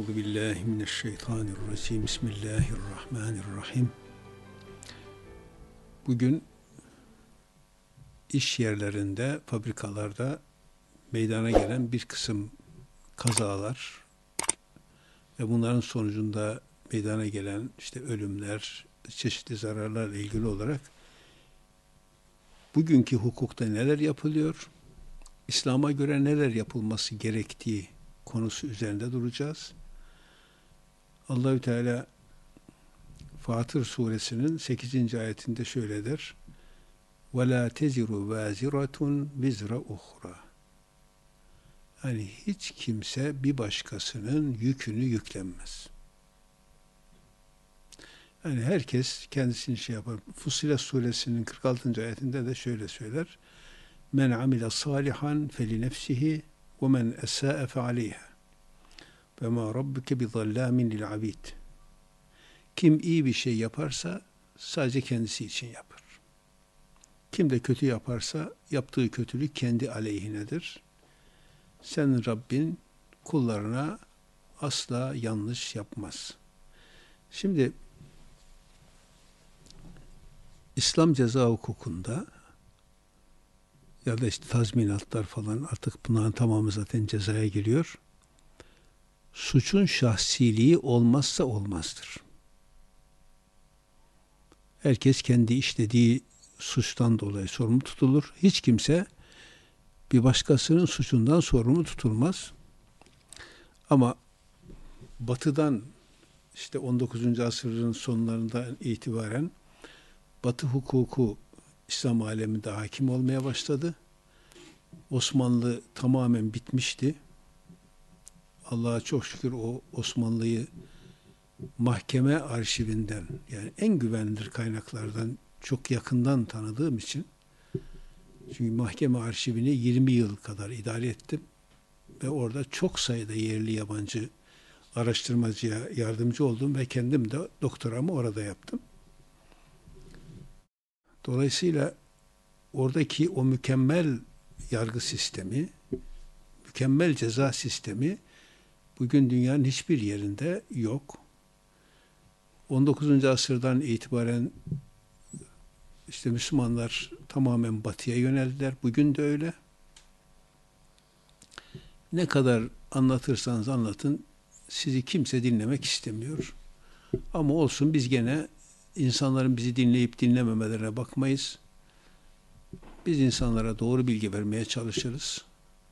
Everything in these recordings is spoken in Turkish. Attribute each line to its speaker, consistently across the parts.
Speaker 1: Euzu billahi mineşşeytanirracim. Bismillahirrahmanirrahim. Bugün iş yerlerinde, fabrikalarda meydana gelen bir kısım kazalar ve bunların sonucunda meydana gelen işte ölümler, çeşitli zararlarla ilgili olarak bugünkü hukukta neler yapılıyor, İslam'a göre neler yapılması gerektiği konusu üzerinde duracağız. Allahü Teala Fatır suresinin 8. ayetinde şöyle der: وَلَا تَزِرُ وَازِرَةٌ وِزْرَ اُخْرَى. Yani hiç kimse bir başkasının yükünü yüklenmez. Yani herkes kendisini şey yapar. Fussilet suresinin 46. ayetinde de şöyle söyler: Men amile salihan feli nefsihi ve men esâe fe aleyha ve ma rabbuke bi zallâmin lil abid. Kim iyi bir şey yaparsa sadece kendisi için yapar. Kim de kötü yaparsa yaptığı kötülük kendi aleyhinedir. Senin Rabbin kullarına asla yanlış yapmaz. Şimdi İslam ceza hukukunda ya da işte tazminatlar falan, artık bunların tamamı zaten cezaya giriyor. Suçun şahsiliği olmazsa olmazdır. Herkes kendi işlediği suçtan dolayı sorumlu tutulur. Hiç kimse bir başkasının suçundan sorumlu tutulmaz. Ama Batı'dan işte 19. asırın sonlarından itibaren Batı hukuku İslam aleminde hakim olmaya başladı. Osmanlı tamamen bitmişti. Allah'a çok şükür o Osmanlı'yı mahkeme arşivinden, yani en güvenilir kaynaklardan çok yakından tanıdığım için, çünkü mahkeme arşivini 20 yıl kadar idare ettim ve orada çok sayıda yerli yabancı araştırmacıya yardımcı oldum ve kendim de doktoramı orada yaptım. Dolayısıyla oradaki o mükemmel yargı sistemi, mükemmel ceza sistemi bugün dünyanın hiçbir yerinde yok. 19. asırdan itibaren işte Müslümanlar tamamen batıya yöneldiler. Bugün de öyle. Ne kadar anlatırsanız anlatın, sizi kimse dinlemek istemiyor. Ama olsun, biz gene insanların bizi dinleyip dinlememelerine bakmayız. Biz insanlara doğru bilgi vermeye çalışırız.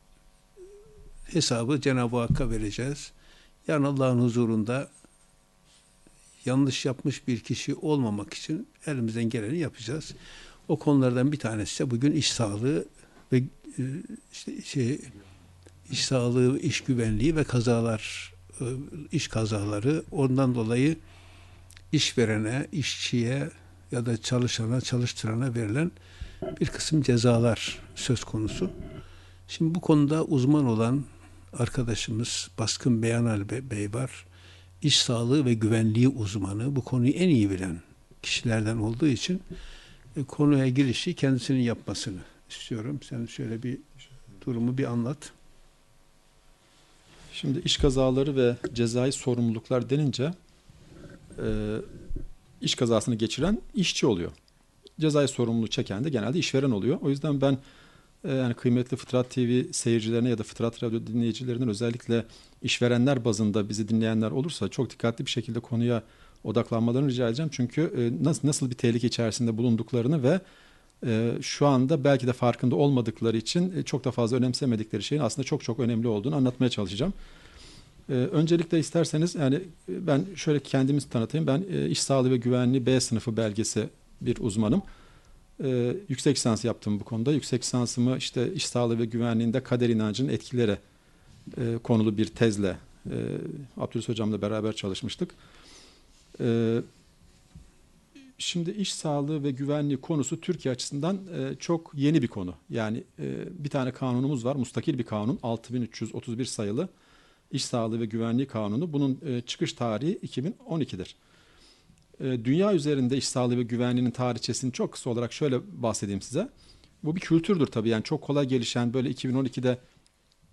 Speaker 1: Hesabı Cenab-ı Hakk'a vereceğiz. Yarın Allah'ın huzurunda yanlış yapmış bir kişi olmamak için elimizden geleni yapacağız. O konulardan bir tanesi de bugün iş sağlığı ve iş sağlığı, iş güvenliği ve kazalar, iş kazaları. Ondan dolayı işverene, işçiye ya da çalışana, çalıştırana verilen bir kısım cezalar söz konusu. Şimdi bu konuda uzman olan arkadaşımız Baskın Beyanal Bey var. İş sağlığı ve güvenliği uzmanı, bu konuyu en iyi bilen kişilerden olduğu için konuya girişi kendisinin yapmasını istiyorum. Sen şöyle bir durumu bir anlat.
Speaker 2: Şimdi iş kazaları ve cezai sorumluluklar denince iş kazasını geçiren işçi oluyor. Cezai sorumluluğu çeken de genelde işveren oluyor. O yüzden ben yani kıymetli Fıtrat TV seyircilerine ya da Fıtrat Radyo dinleyicilerinden, özellikle işverenler bazında bizi dinleyenler olursa çok dikkatli bir şekilde konuya odaklanmalarını rica edeceğim. Çünkü nasıl bir tehlike içerisinde bulunduklarını ve şu anda belki de farkında olmadıkları için çok da fazla önemsemedikleri şeyin aslında çok çok önemli olduğunu anlatmaya çalışacağım. Öncelikle isterseniz yani ben şöyle kendimizi tanıtayım. Ben iş sağlığı ve güvenliği B sınıfı belgesi bir uzmanım. Yüksek lisans yaptım bu konuda. Yüksek lisansımı işte iş sağlığı ve güvenliğinde kader inancının etkileri konulu bir tezle Abdülhamid Hocam'la beraber çalışmıştık. Şimdi iş sağlığı ve güvenliği konusu Türkiye açısından çok yeni bir konu. Yani bir tane kanunumuz var, mustakil bir kanun, 6331 sayılı İş Sağlığı ve Güvenliği Kanunu. Bunun çıkış tarihi 2012'dir. Dünya üzerinde iş sağlığı ve güvenliğinin tarihçesini çok kısa olarak şöyle bahsedeyim size. Bu bir kültürdür tabii, yani çok kolay gelişen, böyle 2012'de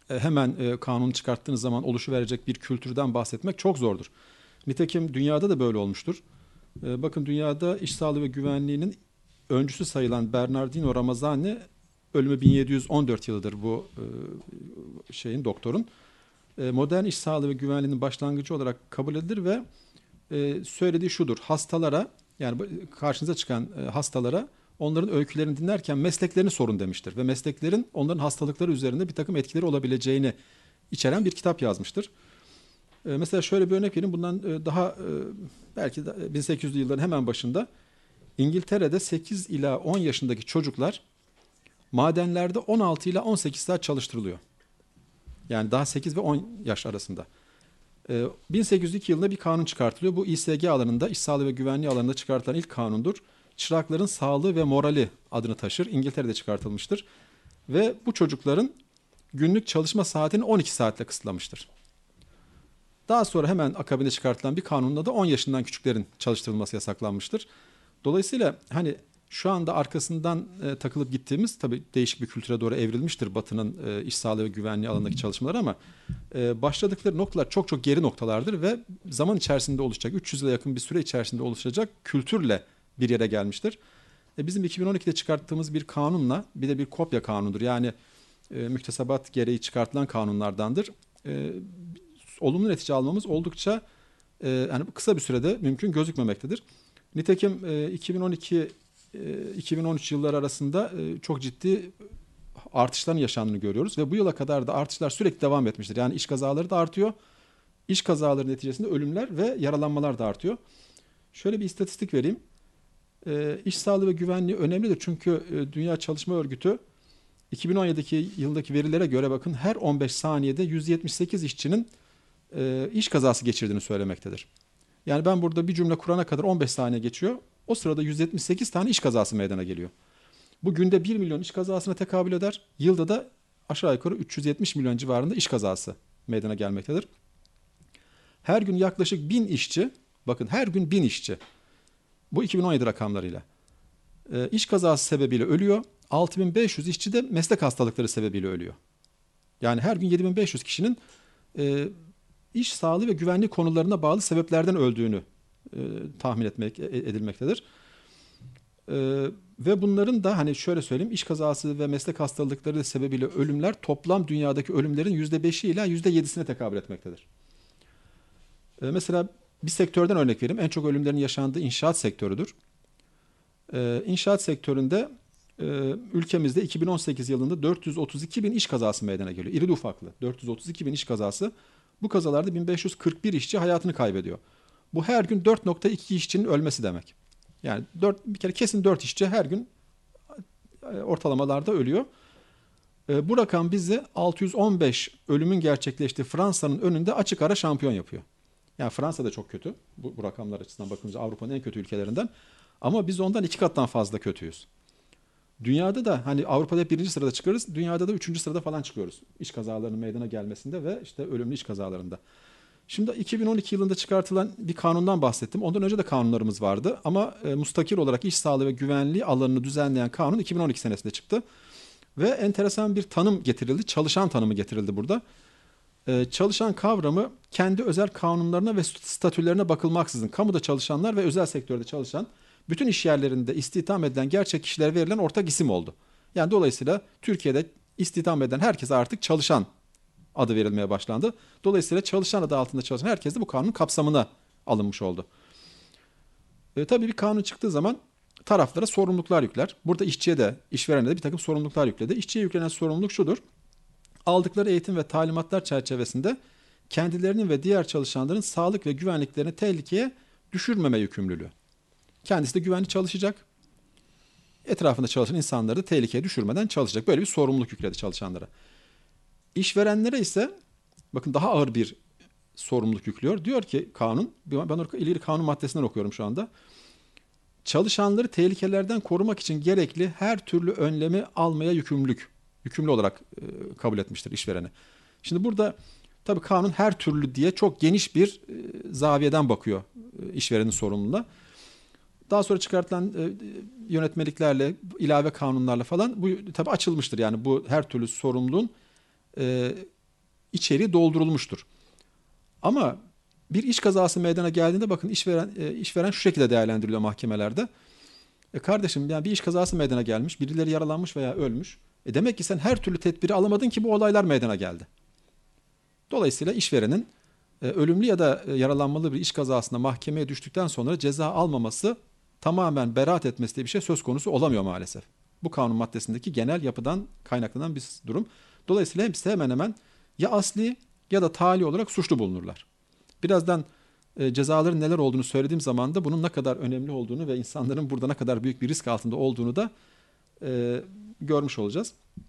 Speaker 2: hemen kanun çıkarttığınız zaman oluşuverecek bir kültürden bahsetmek çok zordur. Nitekim dünyada da böyle olmuştur. Bakın dünyada iş sağlığı ve güvenliğinin öncüsü sayılan Bernardino Ramazani, ölümü 1714 yılıdır bu doktorun. Modern iş sağlığı ve güvenliğinin başlangıcı olarak kabul edilir ve söylediği şudur: hastalara, yani karşınıza çıkan hastalara onların öykülerini dinlerken mesleklerini sorun demiştir ve mesleklerin onların hastalıkları üzerinde bir takım etkileri olabileceğini içeren bir kitap yazmıştır. Mesela şöyle bir örnek vereyim. Bundan daha belki de 1800'lü yılların hemen başında İngiltere'de 8 ila 10 yaşındaki çocuklar madenlerde 16 ila 18 saat çalıştırılıyor. Yani daha 8 ve 10 yaş arasında. 1802 yılında bir kanun çıkartılıyor. Bu İSG alanında, iş sağlığı ve güvenliği alanında çıkartılan ilk kanundur. Çırakların sağlığı ve morali adını taşır. İngiltere'de çıkartılmıştır. Ve bu çocukların günlük çalışma saatini 12 saatle kısıtlamıştır. Daha sonra hemen akabinde çıkartılan bir kanunla da 10 yaşından küçüklerin çalıştırılması yasaklanmıştır. Dolayısıyla hani şu anda arkasından takılıp gittiğimiz, tabii değişik bir kültüre doğru evrilmiştir Batı'nın iş sağlığı ve güvenliği alanındaki çalışmaları, ama başladıkları noktalar çok çok geri noktalardır ve zaman içerisinde oluşacak, 300 yıla yakın bir süre içerisinde oluşacak kültürle bir yere gelmiştir. Bizim 2012'de çıkarttığımız bir kanunla, bir de bir kopya kanunudur. Yani müktesebat gereği çıkartılan kanunlardandır. Olumlu netice almamız oldukça yani kısa bir sürede mümkün gözükmemektedir. Nitekim 2012-2013 yılları arasında çok ciddi artışların yaşandığını görüyoruz ve bu yıla kadar da artışlar sürekli devam etmiştir. Yani iş kazaları da artıyor. İş kazaları neticesinde ölümler ve yaralanmalar da artıyor. Şöyle bir istatistik vereyim. İş sağlığı ve güvenliği önemlidir. Çünkü Dünya Çalışma Örgütü 2017 yılındaki verilere göre bakın, her 15 saniyede 178 işçinin iş kazası geçirdiğini söylemektedir. Yani ben burada bir cümle kurana kadar 15 saniye geçiyor. O sırada 178 tane iş kazası meydana geliyor. Bu günde 1 milyon iş kazasına tekabül eder. Yılda da aşağı yukarı 370 milyon civarında iş kazası meydana gelmektedir. Her gün yaklaşık 1000 işçi, bakın her gün 1000 işçi, bu 2017 rakamlarıyla, iş kazası sebebiyle ölüyor. 6500 işçi de meslek hastalıkları sebebiyle ölüyor. Yani her gün 7500 kişinin iş sağlığı ve güvenlik konularına bağlı sebeplerden öldüğünü tahmin edilmektedir. Ve bunların da hani şöyle söyleyeyim, iş kazası ve meslek hastalıkları sebebiyle ölümler toplam dünyadaki ölümlerin %5'i ila %7'sine tekabül etmektedir. Mesela bir sektörden örnek vereyim. En çok ölümlerin yaşandığı inşaat sektörüdür. İnşaat sektöründe ülkemizde 2018 yılında 432 bin iş kazası meydana geliyor. İrili ufaklı 432 bin iş kazası. Bu kazalarda 1541 işçi hayatını kaybediyor. Bu her gün 4,2 işçinin ölmesi demek. Yani bir kere kesin 4 işçi her gün ortalamalarda ölüyor. Bu rakam bizi 615 ölümün gerçekleştiği Fransa'nın önünde açık ara şampiyon yapıyor. Yani Fransa da çok kötü. Bu rakamlar açısından bakınca Avrupa'nın en kötü ülkelerinden. Ama biz ondan 2 kattan fazla kötüyüz. Dünyada da hani Avrupa'da hep 1. sırada çıkarız. Dünyada da 3. sırada falan çıkıyoruz. İş kazalarının meydana gelmesinde ve işte ölümlü iş kazalarında. Şimdi 2012 yılında çıkartılan bir kanundan bahsettim. Ondan önce de kanunlarımız vardı. Ama mustakil olarak iş sağlığı ve güvenliği alanını düzenleyen kanun 2012 senesinde çıktı. Ve enteresan bir tanım getirildi. Çalışan tanımı getirildi burada. Çalışan kavramı kendi özel kanunlarına ve statülerine bakılmaksızın kamuda çalışanlar ve özel sektörde çalışan bütün iş yerlerinde istihdam edilen gerçek kişilere verilen ortak isim oldu. Yani dolayısıyla Türkiye'de istihdam eden herkese artık çalışan adı verilmeye başlandı. Dolayısıyla çalışan adı altında çalışan herkes de bu kanunun kapsamına alınmış oldu. Tabii bir kanun çıktığı zaman taraflara sorumluluklar yükler. Burada işçiye de işverene de bir takım sorumluluklar yükledi. İşçiye yüklenen sorumluluk şudur: aldıkları eğitim ve talimatlar çerçevesinde kendilerinin ve diğer çalışanların sağlık ve güvenliklerini tehlikeye düşürmeme yükümlülüğü. Kendisi de güvenli çalışacak. Etrafında çalışan insanları da tehlikeye düşürmeden çalışacak. Böyle bir sorumluluk yükledi çalışanlara. İşverenlere ise bakın daha ağır bir sorumluluk yüklüyor. Diyor ki kanun, ben ileri kanun maddesinden okuyorum şu anda. Çalışanları tehlikelerden korumak için gerekli her türlü önlemi almaya yükümlü olarak kabul etmiştir işverene. Şimdi burada tabii kanun her türlü diye çok geniş bir zaviyeden bakıyor işverenin sorumluluğuna. Daha sonra çıkartılan yönetmeliklerle, ilave kanunlarla falan bu tabii açılmıştır. Yani bu her türlü sorumluluğun içeriği doldurulmuştur. Ama bir iş kazası meydana geldiğinde bakın işveren şu şekilde değerlendiriliyor mahkemelerde. Kardeşim yani bir iş kazası meydana gelmiş, birileri yaralanmış veya ölmüş. Demek ki sen her türlü tedbiri alamadın ki bu olaylar meydana geldi. Dolayısıyla işverenin ölümlü ya da yaralanmalı bir iş kazasında mahkemeye düştükten sonra ceza almaması, tamamen beraat etmesi diye bir şey söz konusu olamıyor maalesef. Bu kanun maddesindeki genel yapıdan kaynaklanan bir durum. Dolayısıyla hepsi hemen hemen ya asli ya da tali olarak suçlu bulunurlar. Birazdan cezaların neler olduğunu söylediğim zaman da bunun ne kadar önemli olduğunu ve insanların burada ne kadar büyük bir risk altında olduğunu da görmüş olacağız.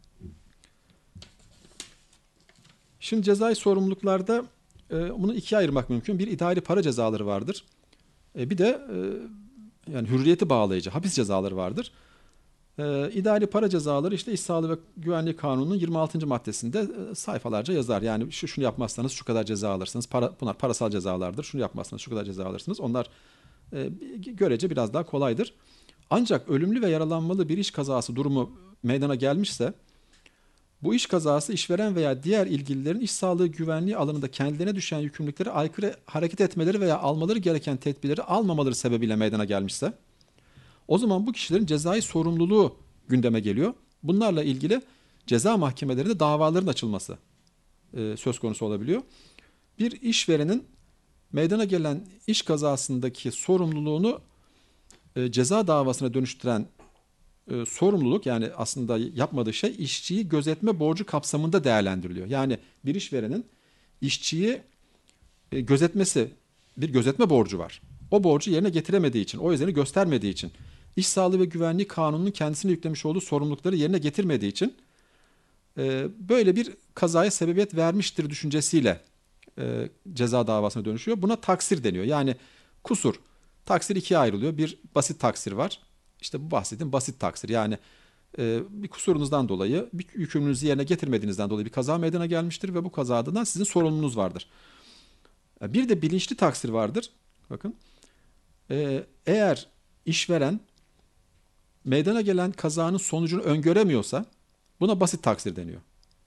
Speaker 2: Şimdi cezai sorumluluklarda bunu ikiye ayırmak mümkün. Bir, idari para cezaları vardır. Bir de yani hürriyeti bağlayıcı hapis cezaları vardır. İdari para cezaları işte İş Sağlığı ve Güvenliği Kanunu'nun 26. maddesinde sayfalarca yazar. Yani şunu yapmazsanız şu kadar ceza alırsınız. Bunlar parasal cezalardır. Şunu yapmazsanız şu kadar ceza alırsınız. Onlar görece biraz daha kolaydır. Ancak ölümlü ve yaralanmalı bir iş kazası durumu meydana gelmişse, bu iş kazası işveren veya diğer ilgililerin iş sağlığı güvenliği alanında kendilerine düşen yükümlülüklere aykırı hareket etmeleri veya almaları gereken tedbirleri almamaları sebebiyle meydana gelmişse, o zaman bu kişilerin cezai sorumluluğu gündeme geliyor. Bunlarla ilgili ceza mahkemelerinde davaların açılması söz konusu olabiliyor. Bir işverenin meydana gelen iş kazasındaki sorumluluğunu ceza davasına dönüştüren sorumluluk, yani aslında yapmadığı şey, işçiyi gözetme borcu kapsamında değerlendiriliyor. Yani bir işverenin işçiyi gözetmesi, bir gözetme borcu var. O borcu yerine getiremediği için, o özeni göstermediği için, İş Sağlığı ve Güvenliği Kanunu'nun kendisine yüklemiş olduğu sorumlulukları yerine getirmediği için böyle bir kazaya sebebiyet vermiştir düşüncesiyle ceza davasına dönüşüyor. Buna taksir deniyor. Yani kusur. Taksir ikiye ayrılıyor. Bir basit taksir var. İşte bu bahsettiğim basit taksir. Yani bir kusurunuzdan dolayı, bir yükümlülüğünüzü yerine getirmediğinizden dolayı bir kaza meydana gelmiştir ve bu kazadan sizin sorumluluğunuz vardır. Bir de bilinçli taksir vardır. Bakın. Eğer işveren meydana gelen kazanın sonucunu öngöremiyorsa buna basit taksir deniyor.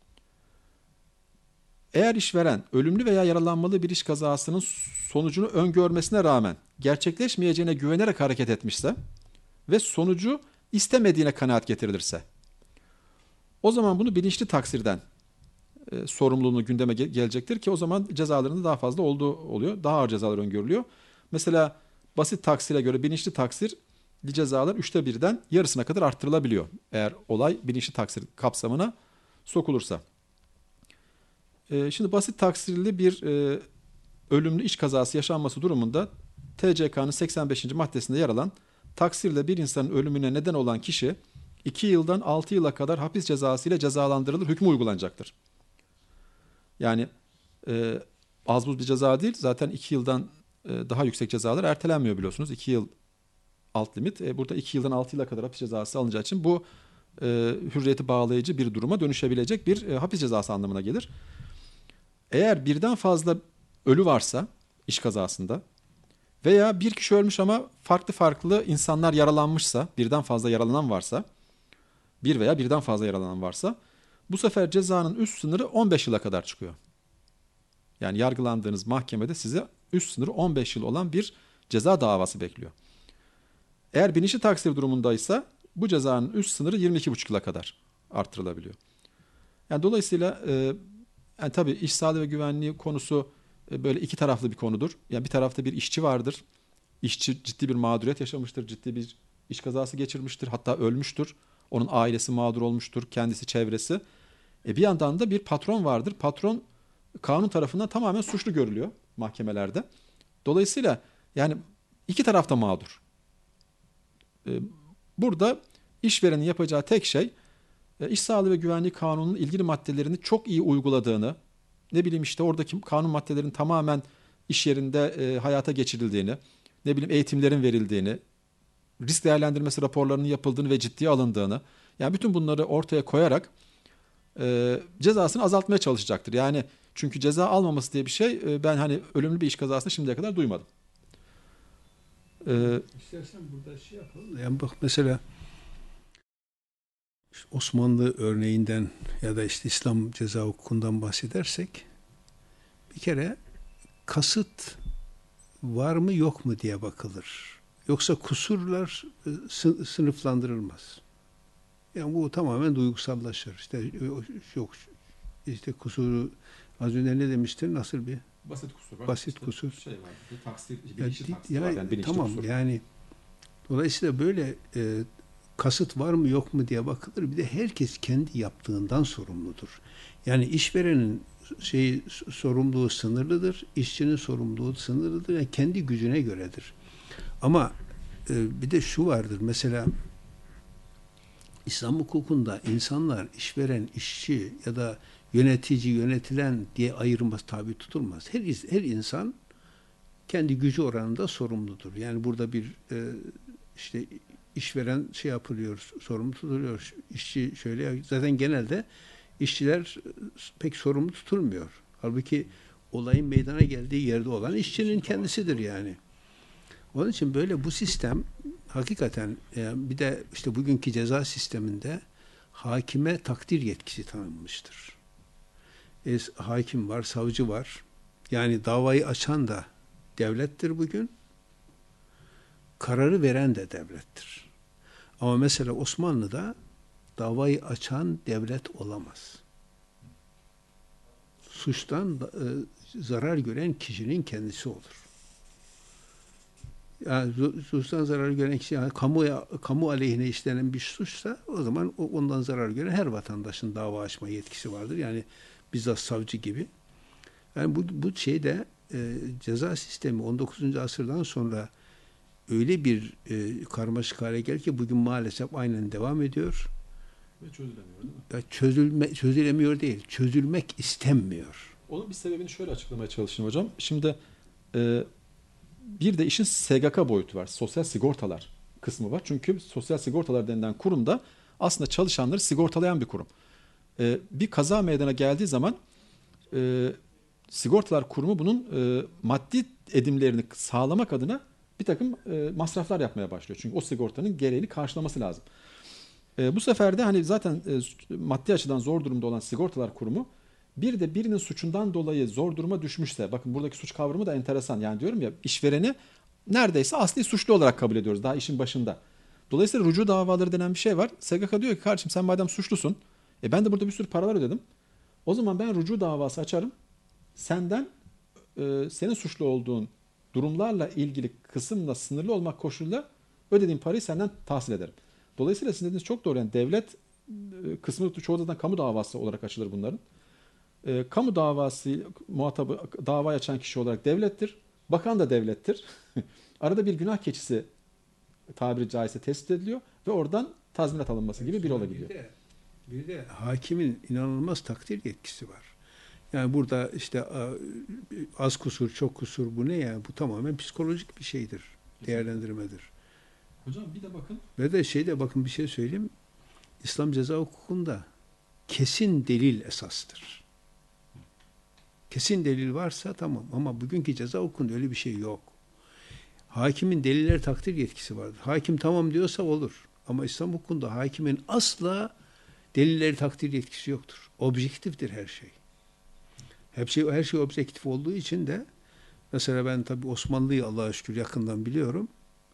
Speaker 2: Eğer işveren ölümlü veya yaralanmalı bir iş kazasının sonucunu öngörmesine rağmen gerçekleşmeyeceğine güvenerek hareket etmişse ve sonucu istemediğine kanaat getirilirse, o zaman bunu bilinçli taksirden sorumluluğunu gündeme gelecektir ki o zaman cezalarında daha fazla olduğu oluyor. Daha ağır cezalar öngörülüyor. Mesela basit taksire göre bilinçli taksir cezalar 1/3'den yarısına kadar arttırılabiliyor. Eğer olay bilinçli taksir kapsamına sokulursa. Şimdi basit taksirli bir ölümlü iş kazası yaşanması durumunda TCK'nın 85. maddesinde yer alan taksirle bir insanın ölümüne neden olan kişi 2 yıldan 6 yıla kadar hapis cezası ile cezalandırılır, hükmü uygulanacaktır. Yani az buz bir ceza değil. Zaten 2 yıldan daha yüksek cezalar ertelenmiyor biliyorsunuz. 2 yıl alt limit. Burada 2 yıldan 6 yıla kadar hapis cezası alınacağı için bu hürriyeti bağlayıcı bir duruma dönüşebilecek bir hapis cezası anlamına gelir. Eğer birden fazla ölü varsa iş kazasında veya bir kişi ölmüş ama farklı farklı insanlar yaralanmışsa, birden fazla yaralanan varsa, bir veya birden fazla yaralanan varsa, bu sefer cezanın üst sınırı 15 yıla kadar çıkıyor. Yani yargılandığınız mahkemede size üst sınırı 15 yıl olan bir ceza davası bekliyor. Eğer bilinçli taksir durumundaysa bu cezanın üst sınırı 22,5 yıla kadar arttırılabiliyor. Yani dolayısıyla yani tabii iş sağlığı ve güvenliği konusu böyle iki taraflı bir konudur. Yani bir tarafta bir işçi vardır. İşçi ciddi bir mağduriyet yaşamıştır, ciddi bir iş kazası geçirmiştir, hatta ölmüştür. Onun ailesi mağdur olmuştur, kendisi, çevresi. Bir yandan da bir patron vardır. Patron kanun tarafından tamamen suçlu görülüyor mahkemelerde. Dolayısıyla yani iki taraf da mağdur. Burada işverenin yapacağı tek şey İş Sağlığı ve Güvenliği Kanunu'nun ilgili maddelerini çok iyi uyguladığını, ne bileyim işte oradaki kanun maddelerinin tamamen iş yerinde hayata geçirildiğini, ne bileyim eğitimlerin verildiğini, risk değerlendirmesi raporlarının yapıldığını ve ciddiye alındığını, yani bütün bunları ortaya koyarak cezasını azaltmaya çalışacaktır. Yani çünkü ceza almaması diye bir şey ben hani ölümlü bir iş kazasında şimdiye kadar duymadım.
Speaker 1: İstersen burada şey yapalım da, yani bak mesela Osmanlı örneğinden ya da işte İslam ceza hukukundan bahsedersek bir kere kasıt var mı yok mu diye bakılır. Yoksa kusurlar sınıflandırılmaz. Yani bu tamamen duygusallaşır. İşte yok işte kusuru az önce ne demiştin? Nasıl bir
Speaker 2: Basit kusur var.
Speaker 1: basit
Speaker 2: İşte
Speaker 1: kusur.
Speaker 2: Şey var. Bilinçli taksir
Speaker 1: Ya,
Speaker 2: var. Yani bilinçli
Speaker 1: tamam
Speaker 2: kusur.
Speaker 1: yani dolayısıyla böyle kasıt var mı yok mu diye bakılır. Bir de herkes kendi yaptığından sorumludur. Yani işverenin sorumluluğu sınırlıdır, işçinin sorumluluğu sınırlıdır. Yani kendi gücüne göredir. Ama bir de şu vardır. Mesela İslam hukukunda insanlar işveren, işçi ya da yönetici, yönetilen diye ayrılmaz, tabi tutulmaz. Her insan kendi gücü oranında sorumludur. Yani burada bir işte işveren şey yapılıyor, sorumlu tutuluyor. İşçi şöyle, zaten genelde işçiler pek sorumlu tutulmuyor. Halbuki olayın meydana geldiği yerde olan işçinin kendisidir yani. Onun için böyle bu sistem hakikaten bir de işte bugünkü ceza sisteminde hakime takdir yetkisi tanınmıştır. Hakim var, savcı var. Yani davayı açan da devlettir bugün. Kararı veren de devlettir. Ama mesela Osmanlı'da davayı açan devlet olamaz. Suçtan zarar gören kişinin kendisi olur. Yani suçtan zarar gören kişi, yani kamu aleyhine işlenen bir suçsa o zaman ondan zarar gören her vatandaşın dava açma yetkisi vardır. Yani bizzat savcı gibi. Yani bu şeyde ceza sistemi 19. asırdan sonra öyle bir karmaşık hale geldi ki bugün maalesef aynen devam ediyor.
Speaker 2: Ve çözülemiyor değil mi?
Speaker 1: Çözülemiyor değil, çözülmek istenmiyor.
Speaker 2: Onun bir sebebini şöyle açıklamaya çalışayım hocam. Şimdi bir de işin SGK boyutu var. Sosyal sigortalar kısmı var. Çünkü sosyal sigortalar denilen kurum da aslında çalışanları sigortalayan bir kurum. Bir kaza meydana geldiği zaman sigortalar kurumu bunun maddi edimlerini sağlamak adına bir takım masraflar yapmaya başlıyor. Çünkü o sigortanın gereğini karşılaması lazım. Bu sefer de hani zaten maddi açıdan zor durumda olan sigortalar kurumu bir de birinin suçundan dolayı zor duruma düşmüşse, bakın buradaki suç kavramı da enteresan. Yani diyorum ya, işvereni neredeyse asli suçlu olarak kabul ediyoruz daha işin başında. Dolayısıyla rucu davaları denen bir şey var. SGK diyor ki kardeşim sen madem suçlusun, ben de burada bir sürü paralar ödedim. O zaman ben rucu davası açarım. Senden senin suçlu olduğun durumlarla ilgili kısımla sınırlı olmak koşuluyla ödediğim parayı senden tahsil ederim. Dolayısıyla sizin dediğiniz çok doğru. Yani devlet kısmı çoğu zaten kamu davası olarak açılır bunların. Kamu davası muhatabı, davayı açan kişi olarak devlettir. Bakan da devlettir. Arada bir günah keçisi tabiri caizse tespit ediliyor ve oradan tazminat alınması gibi bir yola gidiyor.
Speaker 1: Bir de hakimin inanılmaz takdir yetkisi var. Yani burada işte az kusur, çok kusur bu ne ya? Bu tamamen psikolojik bir şeydir. Değerlendirmedir.
Speaker 2: Hocam bir de bakın.
Speaker 1: Ve de bakın bir şey söyleyeyim. İslam ceza hukukunda kesin delil esastır. Kesin delil varsa tamam, ama bugünkü ceza hukukunda öyle bir şey yok. Hakimin deliller takdir yetkisi vardır. Hakim tamam diyorsa olur. Ama İslam hukukunda hakimin asla delilleri takdir yetkisi yoktur. Objektiftir her şey. Her şey objektif olduğu için de mesela ben tabii Osmanlı'yı Allah'a şükür yakından biliyorum.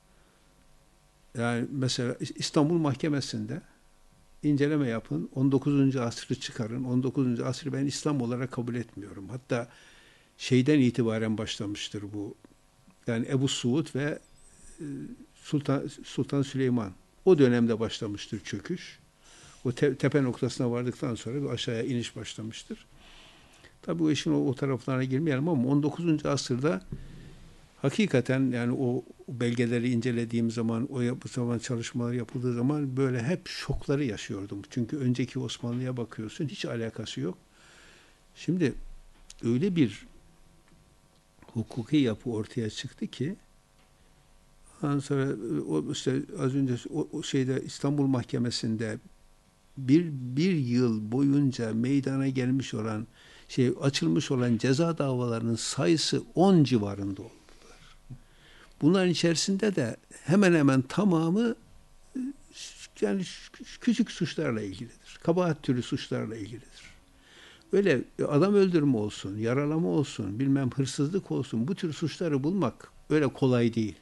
Speaker 1: Yani mesela İstanbul Mahkemesi'nde inceleme yapın, 19. asrı çıkarın. 19. asrı ben İslam olarak kabul etmiyorum. Hatta şeyden itibaren başlamıştır bu. Yani Ebu Suud ve Sultan Süleyman. O dönemde başlamıştır çöküş. O tepe noktasına vardıktan sonra bir aşağıya iniş başlamıştır. Tabii o işin o taraflarına girmeyelim ama 19. asırda hakikaten yani o belgeleri incelediğim zaman, bu zaman çalışmalar yapıldığı zaman böyle hep şokları yaşıyordum. Çünkü önceki Osmanlı'ya bakıyorsun, hiç alakası yok. Şimdi öyle bir hukuki yapı ortaya çıktı ki ondan sonra o işte az önce o şeyde İstanbul Mahkemesi'nde bir yıl boyunca meydana gelmiş olan açılmış olan ceza davalarının sayısı 10 civarında oldular. Bunların içerisinde de hemen hemen tamamı yani küçük suçlarla ilgilidir. Kabahat türü suçlarla ilgilidir. Öyle adam öldürme olsun, yaralama olsun, bilmem hırsızlık olsun, bu tür suçları bulmak öyle kolay değil.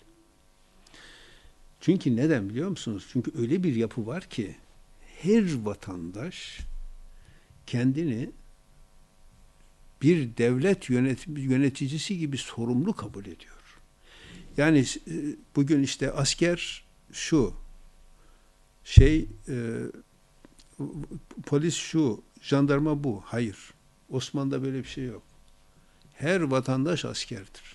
Speaker 1: Çünkü neden biliyor musunuz? Çünkü öyle bir yapı var ki her vatandaş kendini bir devlet yöneticisi gibi sorumlu kabul ediyor. Yani bugün işte asker şu, polis şu, jandarma bu. Hayır. Osmanlı'da böyle bir şey yok. Her vatandaş askerdir.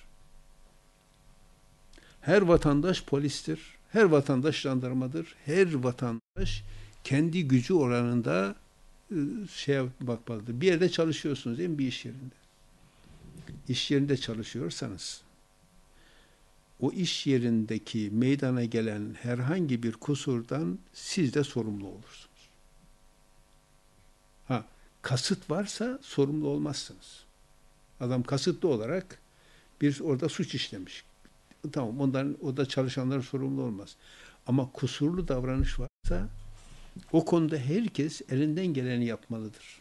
Speaker 1: Her vatandaş polistir. Her vatandaş jandarmadır. Her vatandaş kendi gücü oranında bakmalıdır. Bir yerde çalışıyorsunuz değil mi? Bir iş yerinde. İş yerinde çalışıyorsanız o iş yerindeki meydana gelen herhangi bir kusurdan siz de sorumlu olursunuz. Kasıt varsa sorumlu olmazsınız. Adam kasıtlı olarak orada suç işlemiş. Tamam, o da çalışanlar sorumlu olmaz. Ama kusurlu davranış varsa o konuda herkes elinden geleni yapmalıdır.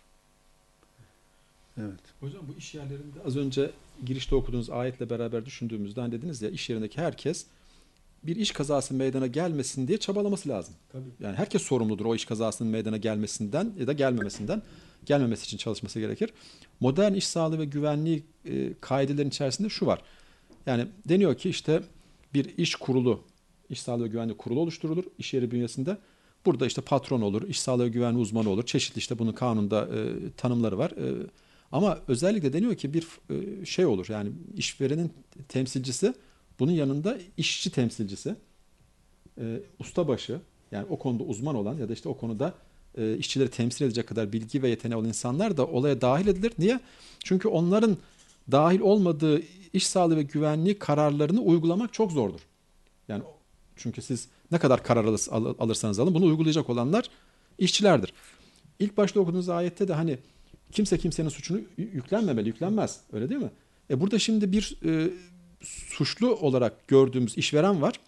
Speaker 1: Evet.
Speaker 2: Hocam bu iş yerlerinde az önce girişte okuduğunuz ayetle beraber düşündüğümüzde hani dediniz ya, iş yerindeki herkes bir iş kazası meydana gelmesin diye çabalaması lazım.
Speaker 1: Tabii.
Speaker 2: Yani herkes sorumludur o iş kazasının meydana gelmesinden ya da gelmemesinden. Gelmemesi için çalışması gerekir. Modern iş sağlığı ve güvenliği kaidelerin içerisinde şu var. Yani deniyor ki işte bir iş kurulu, iş sağlığı ve güvenliği kurulu oluşturulur iş yeri bünyesinde. Burada işte patron olur, iş sağlığı ve güvenliği uzmanı olur. Çeşitli işte bunun kanunda tanımları var. Ama özellikle deniyor ki bir şey olur. Yani işverenin temsilcisi, bunun yanında işçi temsilcisi, ustabaşı, yani o konuda uzman olan ya da işte o konuda işçileri temsil edecek kadar bilgi ve yeteneği olan insanlar da olaya dahil edilir. Niye? Çünkü onların dahil olmadığı iş sağlığı ve güvenliği kararlarını uygulamak çok zordur. Yani çünkü siz ne kadar karar alırsanız alın bunu uygulayacak olanlar işçilerdir. İlk başta okuduğunuz ayette de hani kimse kimsenin suçunu yüklenmez. Öyle değil mi? Burada şimdi bir suçlu olarak gördüğümüz işveren var.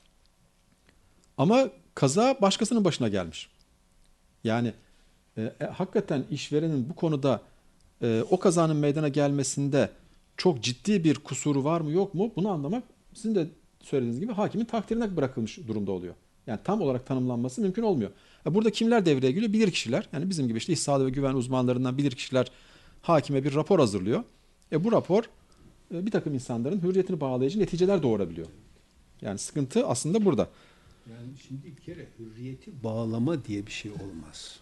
Speaker 2: Ama kaza başkasının başına gelmiş. Yani hakikaten işverenin bu konuda o kazanın meydana gelmesinde çok ciddi bir kusuru var mı yok mu, bunu anlamak sizin de söylediğiniz gibi hakimin takdirine bırakılmış durumda oluyor. Yani tam olarak tanımlanması mümkün olmuyor. Burada kimler devreye giriyor? Bilirkişiler. Yani bizim gibi işte iş sağlığı ve güven uzmanlarından bilirkişiler hakime bir rapor hazırlıyor. Bu rapor bir takım insanların hürriyetini bağlayıcı neticeler doğurabiliyor. Yani sıkıntı aslında burada.
Speaker 1: Yani şimdi bir kere hürriyeti bağlama diye bir şey olmaz.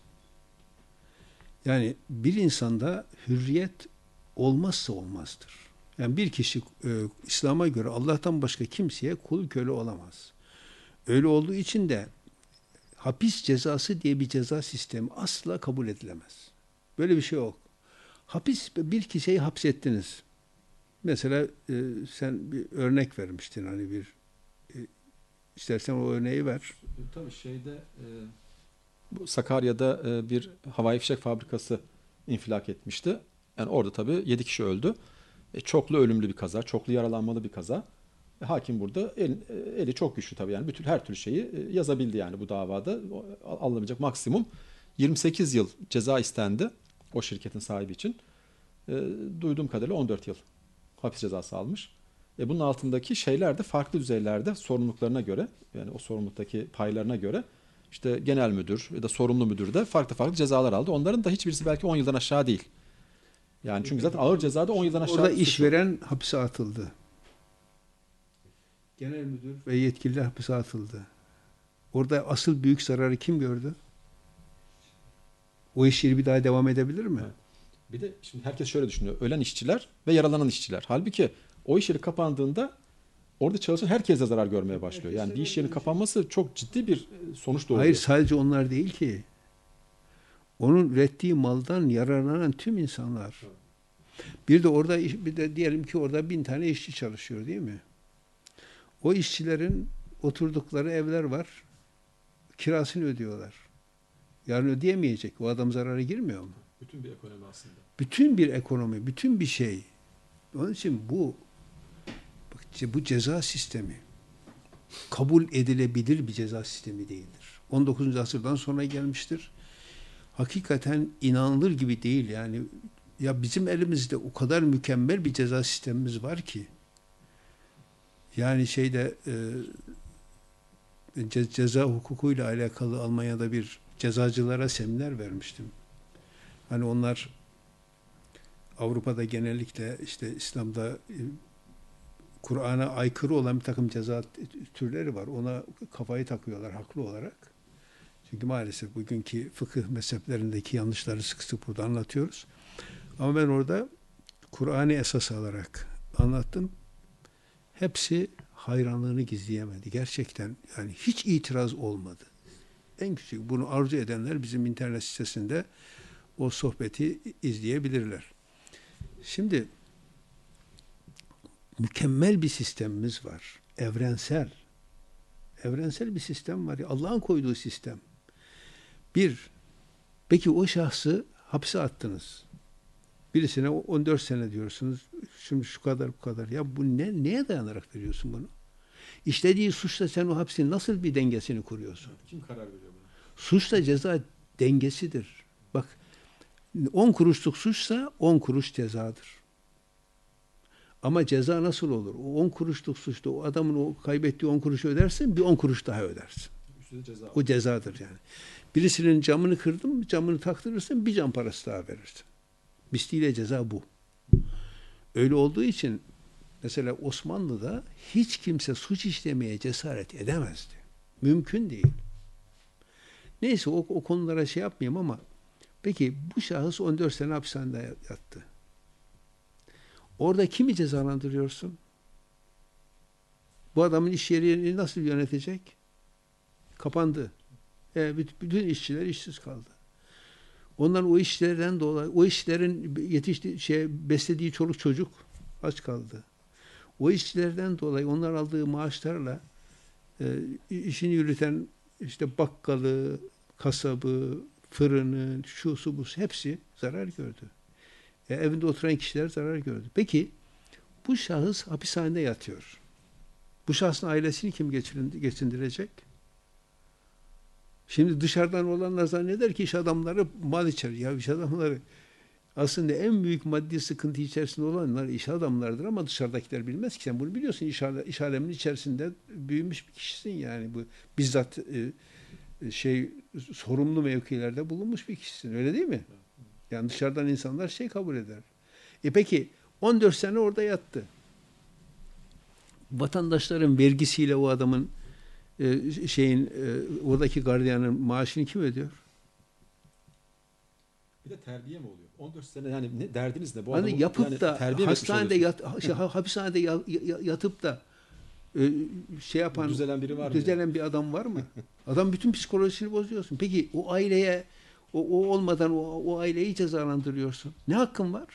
Speaker 1: Yani bir insanda hürriyet olmazsa olmazdır. Yani bir kişi İslam'a göre Allah'tan başka kimseye kul köle olamaz. Öyle olduğu için de hapis cezası diye bir ceza sistemi asla kabul edilemez. Böyle bir şey yok. Bir kişiyi hapsettiniz. Mesela sen bir örnek vermiştin hani istersen o örneği ver.
Speaker 2: Tabii bu Sakarya'da bir havai fişek fabrikası infilak etmişti. Yani orada tabii 7 kişi öldü. Çoklu ölümlü bir kaza, çoklu yaralanmalı bir kaza. Hakim burada eli çok güçlü tabii, yani bütün her türlü şeyi yazabildi yani bu davada. Alınabilecek maksimum 28 yıl ceza istendi o şirketin sahibi için. Duyduğum kadarıyla 14 yıl hapis cezası almış. Bunun altındaki şeyler de farklı düzeylerde sorumluluklarına göre, yani o sorumluluktaki paylarına göre işte genel müdür ya da sorumlu müdür de farklı cezalar aldı. Onların da hiçbirisi belki 10 yıldan aşağı değil. Yani çünkü zaten ağır cezada 10 yıldan aşağı.
Speaker 1: Orada işveren hapse atıldı. Genel müdür ve yetkililer hapse atıldı. Orada asıl büyük zararı kim gördü? O iş yeri bir daha devam edebilir mi?
Speaker 2: Evet. Bir de şimdi herkes şöyle düşünüyor. Ölen işçiler ve yaralanan işçiler. Halbuki o iş yeri kapandığında orada çalışan herkes de zarar görmeye başlıyor. Yani bir iş yerinin kapanması çok ciddi bir sonuç doğuruyor.
Speaker 1: Hayır, sadece onlar değil ki. Onun ürettiği maldan yararlanan tüm insanlar. Bir de diyelim ki orada 1000 tane işçi çalışıyor değil mi? O işçilerin oturdukları evler var. Kirasını ödüyorlar. Yarın ödeyemeyecek. O adam zarara girmiyor mu?
Speaker 2: Bütün bir ekonomi aslında.
Speaker 1: Bütün bir ekonomi, bütün bir şey. Onun için bu ceza sistemi kabul edilebilir bir ceza sistemi değildir. 19. asırdan sonra gelmiştir. Hakikaten inanılır gibi değil yani. Ya bizim elimizde o kadar mükemmel bir ceza sistemimiz var ki. Yani ceza hukukuyla alakalı Almanya'da bir cezacılara seminer vermiştim. Hani onlar Avrupa'da genellikle işte İslam'da Kur'an'a aykırı olan bir takım ceza türleri var. Ona kafayı takıyorlar haklı olarak. Çünkü maalesef bugünkü fıkıh mezheplerindeki yanlışları sık sık burada anlatıyoruz. Ama ben orada Kur'an'ı esas alarak anlattım. Hepsi hayranlığını gizleyemedi. Gerçekten yani hiç itiraz olmadı. En küçük bunu arzu edenler bizim internet sitesinde o sohbeti izleyebilirler. Şimdi mükemmel bir sistemimiz var. Evrensel. Evrensel bir sistem var. Allah'ın koyduğu sistem. Peki o şahsı hapse attınız. Birisine 14 sene diyorsunuz. Şimdi şu kadar bu kadar. Ya bu neye dayanarak veriyorsun bunu? İşlediği suçla sen o hapsin nasıl bir dengesini kuruyorsun?
Speaker 2: Kim karar veriyor buna?
Speaker 1: Suçla ceza dengesidir. Bak 10 kuruşluk suçsa 10 kuruş cezadır. Ama ceza nasıl olur? O 10 kuruşluk suçta o adamın o kaybettiği 10 kuruşu ödersin, bir 10 kuruş daha ödersin.
Speaker 2: Ceza.
Speaker 1: O cezadır yani. Birisinin camını kırdın, camını taktırırsın, bir cam parası daha verirsin. Misliyle ceza bu. Öyle olduğu için mesela Osmanlı'da hiç kimse suç işlemeye cesaret edemezdi. Mümkün değil. Neyse o konulara şey yapmayayım ama peki bu şahıs 14 sene hapishanede yattı. Orada kimi cezalandırıyorsun? Bu adamın iş yerini nasıl yönetecek? Kapandı. Bütün işçiler işsiz kaldı. Onların o işlerden dolayı, o işlerin beslediği çoluk çocuk aç kaldı. O işçilerden dolayı onlar aldığı maaşlarla işini yürüten işte bakkalı, kasabı, fırını, şusu busu hepsi zarar gördü. Evinde oturan kişiler zarar gördü. Peki bu şahıs hapishanede yatıyor. Bu şahsın ailesini kim geçindirecek? Şimdi dışarıdan olanlar zanneder ki iş adamları mal içer. Ya iş adamları aslında en büyük maddi sıkıntı içerisinde olanlar iş adamlarıdır ama dışarıdakiler bilmez ki. Sen bunu biliyorsun. İş aleminin içerisinde büyümüş bir kişisin yani. Bu bizzat sorumlu mevkilerde bulunmuş bir kişisin. Öyle değil mi? Yani dışarıdan insanlar kabul eder. Peki 14 sene orada yattı. Vatandaşların vergisiyle o adamın oradaki gardiyanın maaşını kim ödüyor?
Speaker 2: Bir de terbiye mi oluyor? 14 sene yani derdiniz ne? Bu
Speaker 1: hani yapıp
Speaker 2: yani
Speaker 1: da hapishanede yatıp da yapan
Speaker 2: düzelen biri var mı?
Speaker 1: Düzelen bir adam var mı? Adam bütün psikolojisini bozuyorsun. Peki o aileye o olmadan o aileyi cezalandırıyorsun. Ne hakkın var?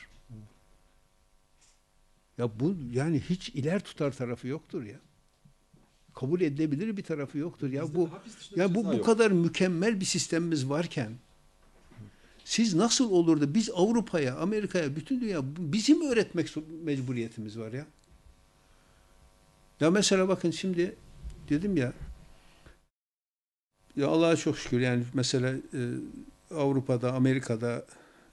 Speaker 1: Ya bu yani hiç iler tutar tarafı yoktur ya. Kabul edilebilir bir tarafı yoktur. Ya bu kadar mükemmel bir sistemimiz varken siz nasıl olur da biz Avrupa'ya, Amerika'ya, bütün dünya bizim öğretmek mecburiyetimiz var ya. Ya mesela bakın şimdi dedim ya Allah'a çok şükür yani mesela Avrupa'da, Amerika'da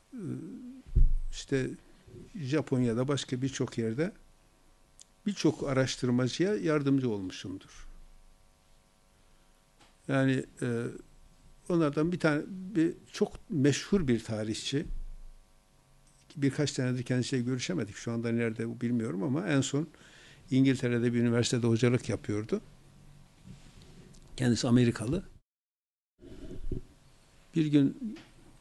Speaker 1: işte Japonya'da başka birçok yerde birçok araştırmacıya yardımcı olmuşumdur. Yani onlardan bir çok meşhur bir tarihçi, birkaç senedir kendisiyle görüşemedik. Şu anda nerede bilmiyorum ama en son İngiltere'de bir üniversitede hocalık yapıyordu. Kendisi Amerikalı. Bir gün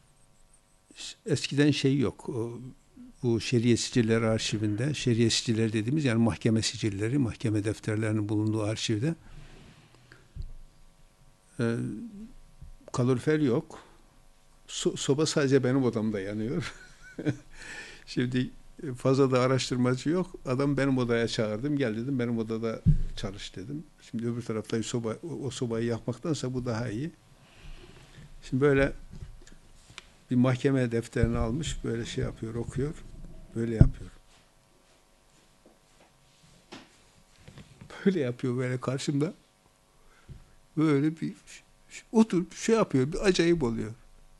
Speaker 1: eskiden yok. Bu şeriye sicilleri arşivinde, şeriye sicilleri dediğimiz yani mahkeme sicilleri, mahkeme defterlerinin bulunduğu arşivde kalorifer yok. Soba sadece benim odamda yanıyor. Şimdi fazla da araştırmacı yok. Adam benim odaya çağırdım. Gel dedim benim odada çalış dedim. Şimdi öbür tarafta o sobayı yakmaktansa bu daha iyi. Şimdi böyle bir mahkeme defterini almış. Böyle yapıyor, okuyor. Böyle yapıyor. Böyle yapıyor böyle karşımda. Böyle bir Oturup şey yapıyor, bir acayip oluyor.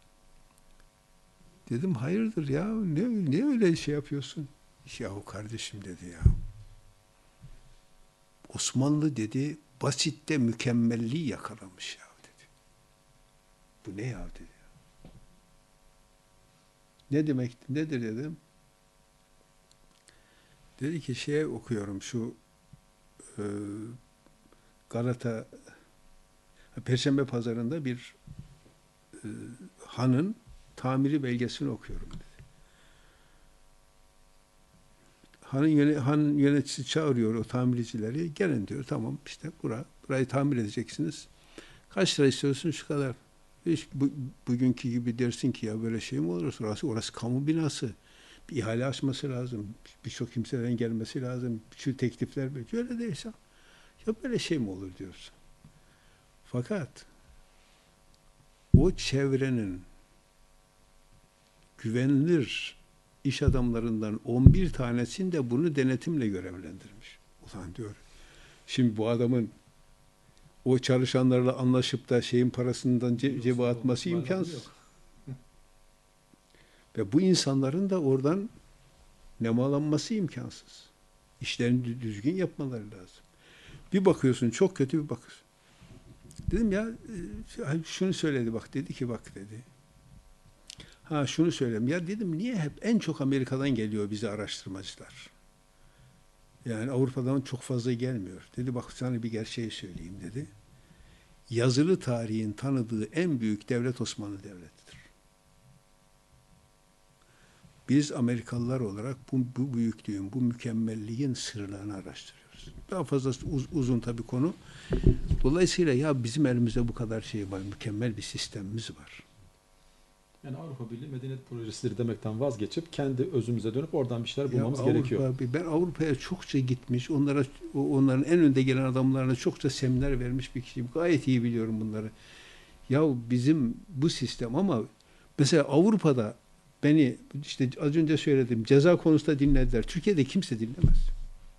Speaker 1: Dedim hayırdır ya, ne öyle şey yapıyorsun? Yahu kardeşim dedi ya. Osmanlı dedi, basitte mükemmelliği yakalamış ya dedi. Bu ne ya dedi. Ne demek, nedir dedim. Dedi ki şey okuyorum şu e, Galata Perşembe Pazarı'nda bir hanın tamiri belgesini okuyorum dedi. Han yöneticisi çağırıyor o tamircileri. Gelin diyor. Tamam işte burayı tamir edeceksiniz. Kaç lira istiyorsun? Şu kadar. Hiç bugünkü gibi dersin ki ya böyle şey mi olur? Orası kamu binası. Bir ihale açması lazım. Birçok kimseden gelmesi lazım. Şu teklifler böyle. Öyle değilse ya böyle şey mi olur diyorsun. Fakat o çevrenin güvenilir iş adamlarından 11 tanesini de bunu denetimle görevlendirmiş. Ulan diyor. Şimdi bu adamın o çalışanlarla anlaşıp da şeyin parasından cebe atması imkansız. Ve bu insanların da oradan nemalanması imkansız. İşlerini düzgün yapmaları lazım. Bir bakıyorsun çok kötü bir bakıyorsun. Dedim ya şunu söyledi bak dedi ki bak dedi. Ha şunu söyleyeyim. Ya dedim niye hep en çok Amerika'dan geliyor bize araştırmacılar? Yani Avrupa'dan çok fazla gelmiyor. Dedi bak sana bir gerçeği söyleyeyim dedi. Yazılı tarihin tanıdığı en büyük devlet Osmanlı Devleti'dir. Biz Amerikalılar olarak bu büyüklüğün, bu mükemmelliğin sırlarını araştırıyoruz. Daha fazla uzun tabii konu. Dolayısıyla ya bizim elimizde bu kadar şey var, mükemmel bir sistemimiz var.
Speaker 2: Yani Avrupa Birliği medeniyet projesidir demekten vazgeçip kendi özümüze dönüp oradan bir şeyler bulmamız gerekiyor.
Speaker 1: Ben Avrupa'ya çokça gitmiş, onların en önde gelen adamlarına çokça seminer vermiş bir kişiyim. Gayet iyi biliyorum bunları. Ya bizim bu sistem ama mesela Avrupa'da beni işte az önce söyledim ceza konusunda dinlediler. Türkiye'de kimse dinlemez.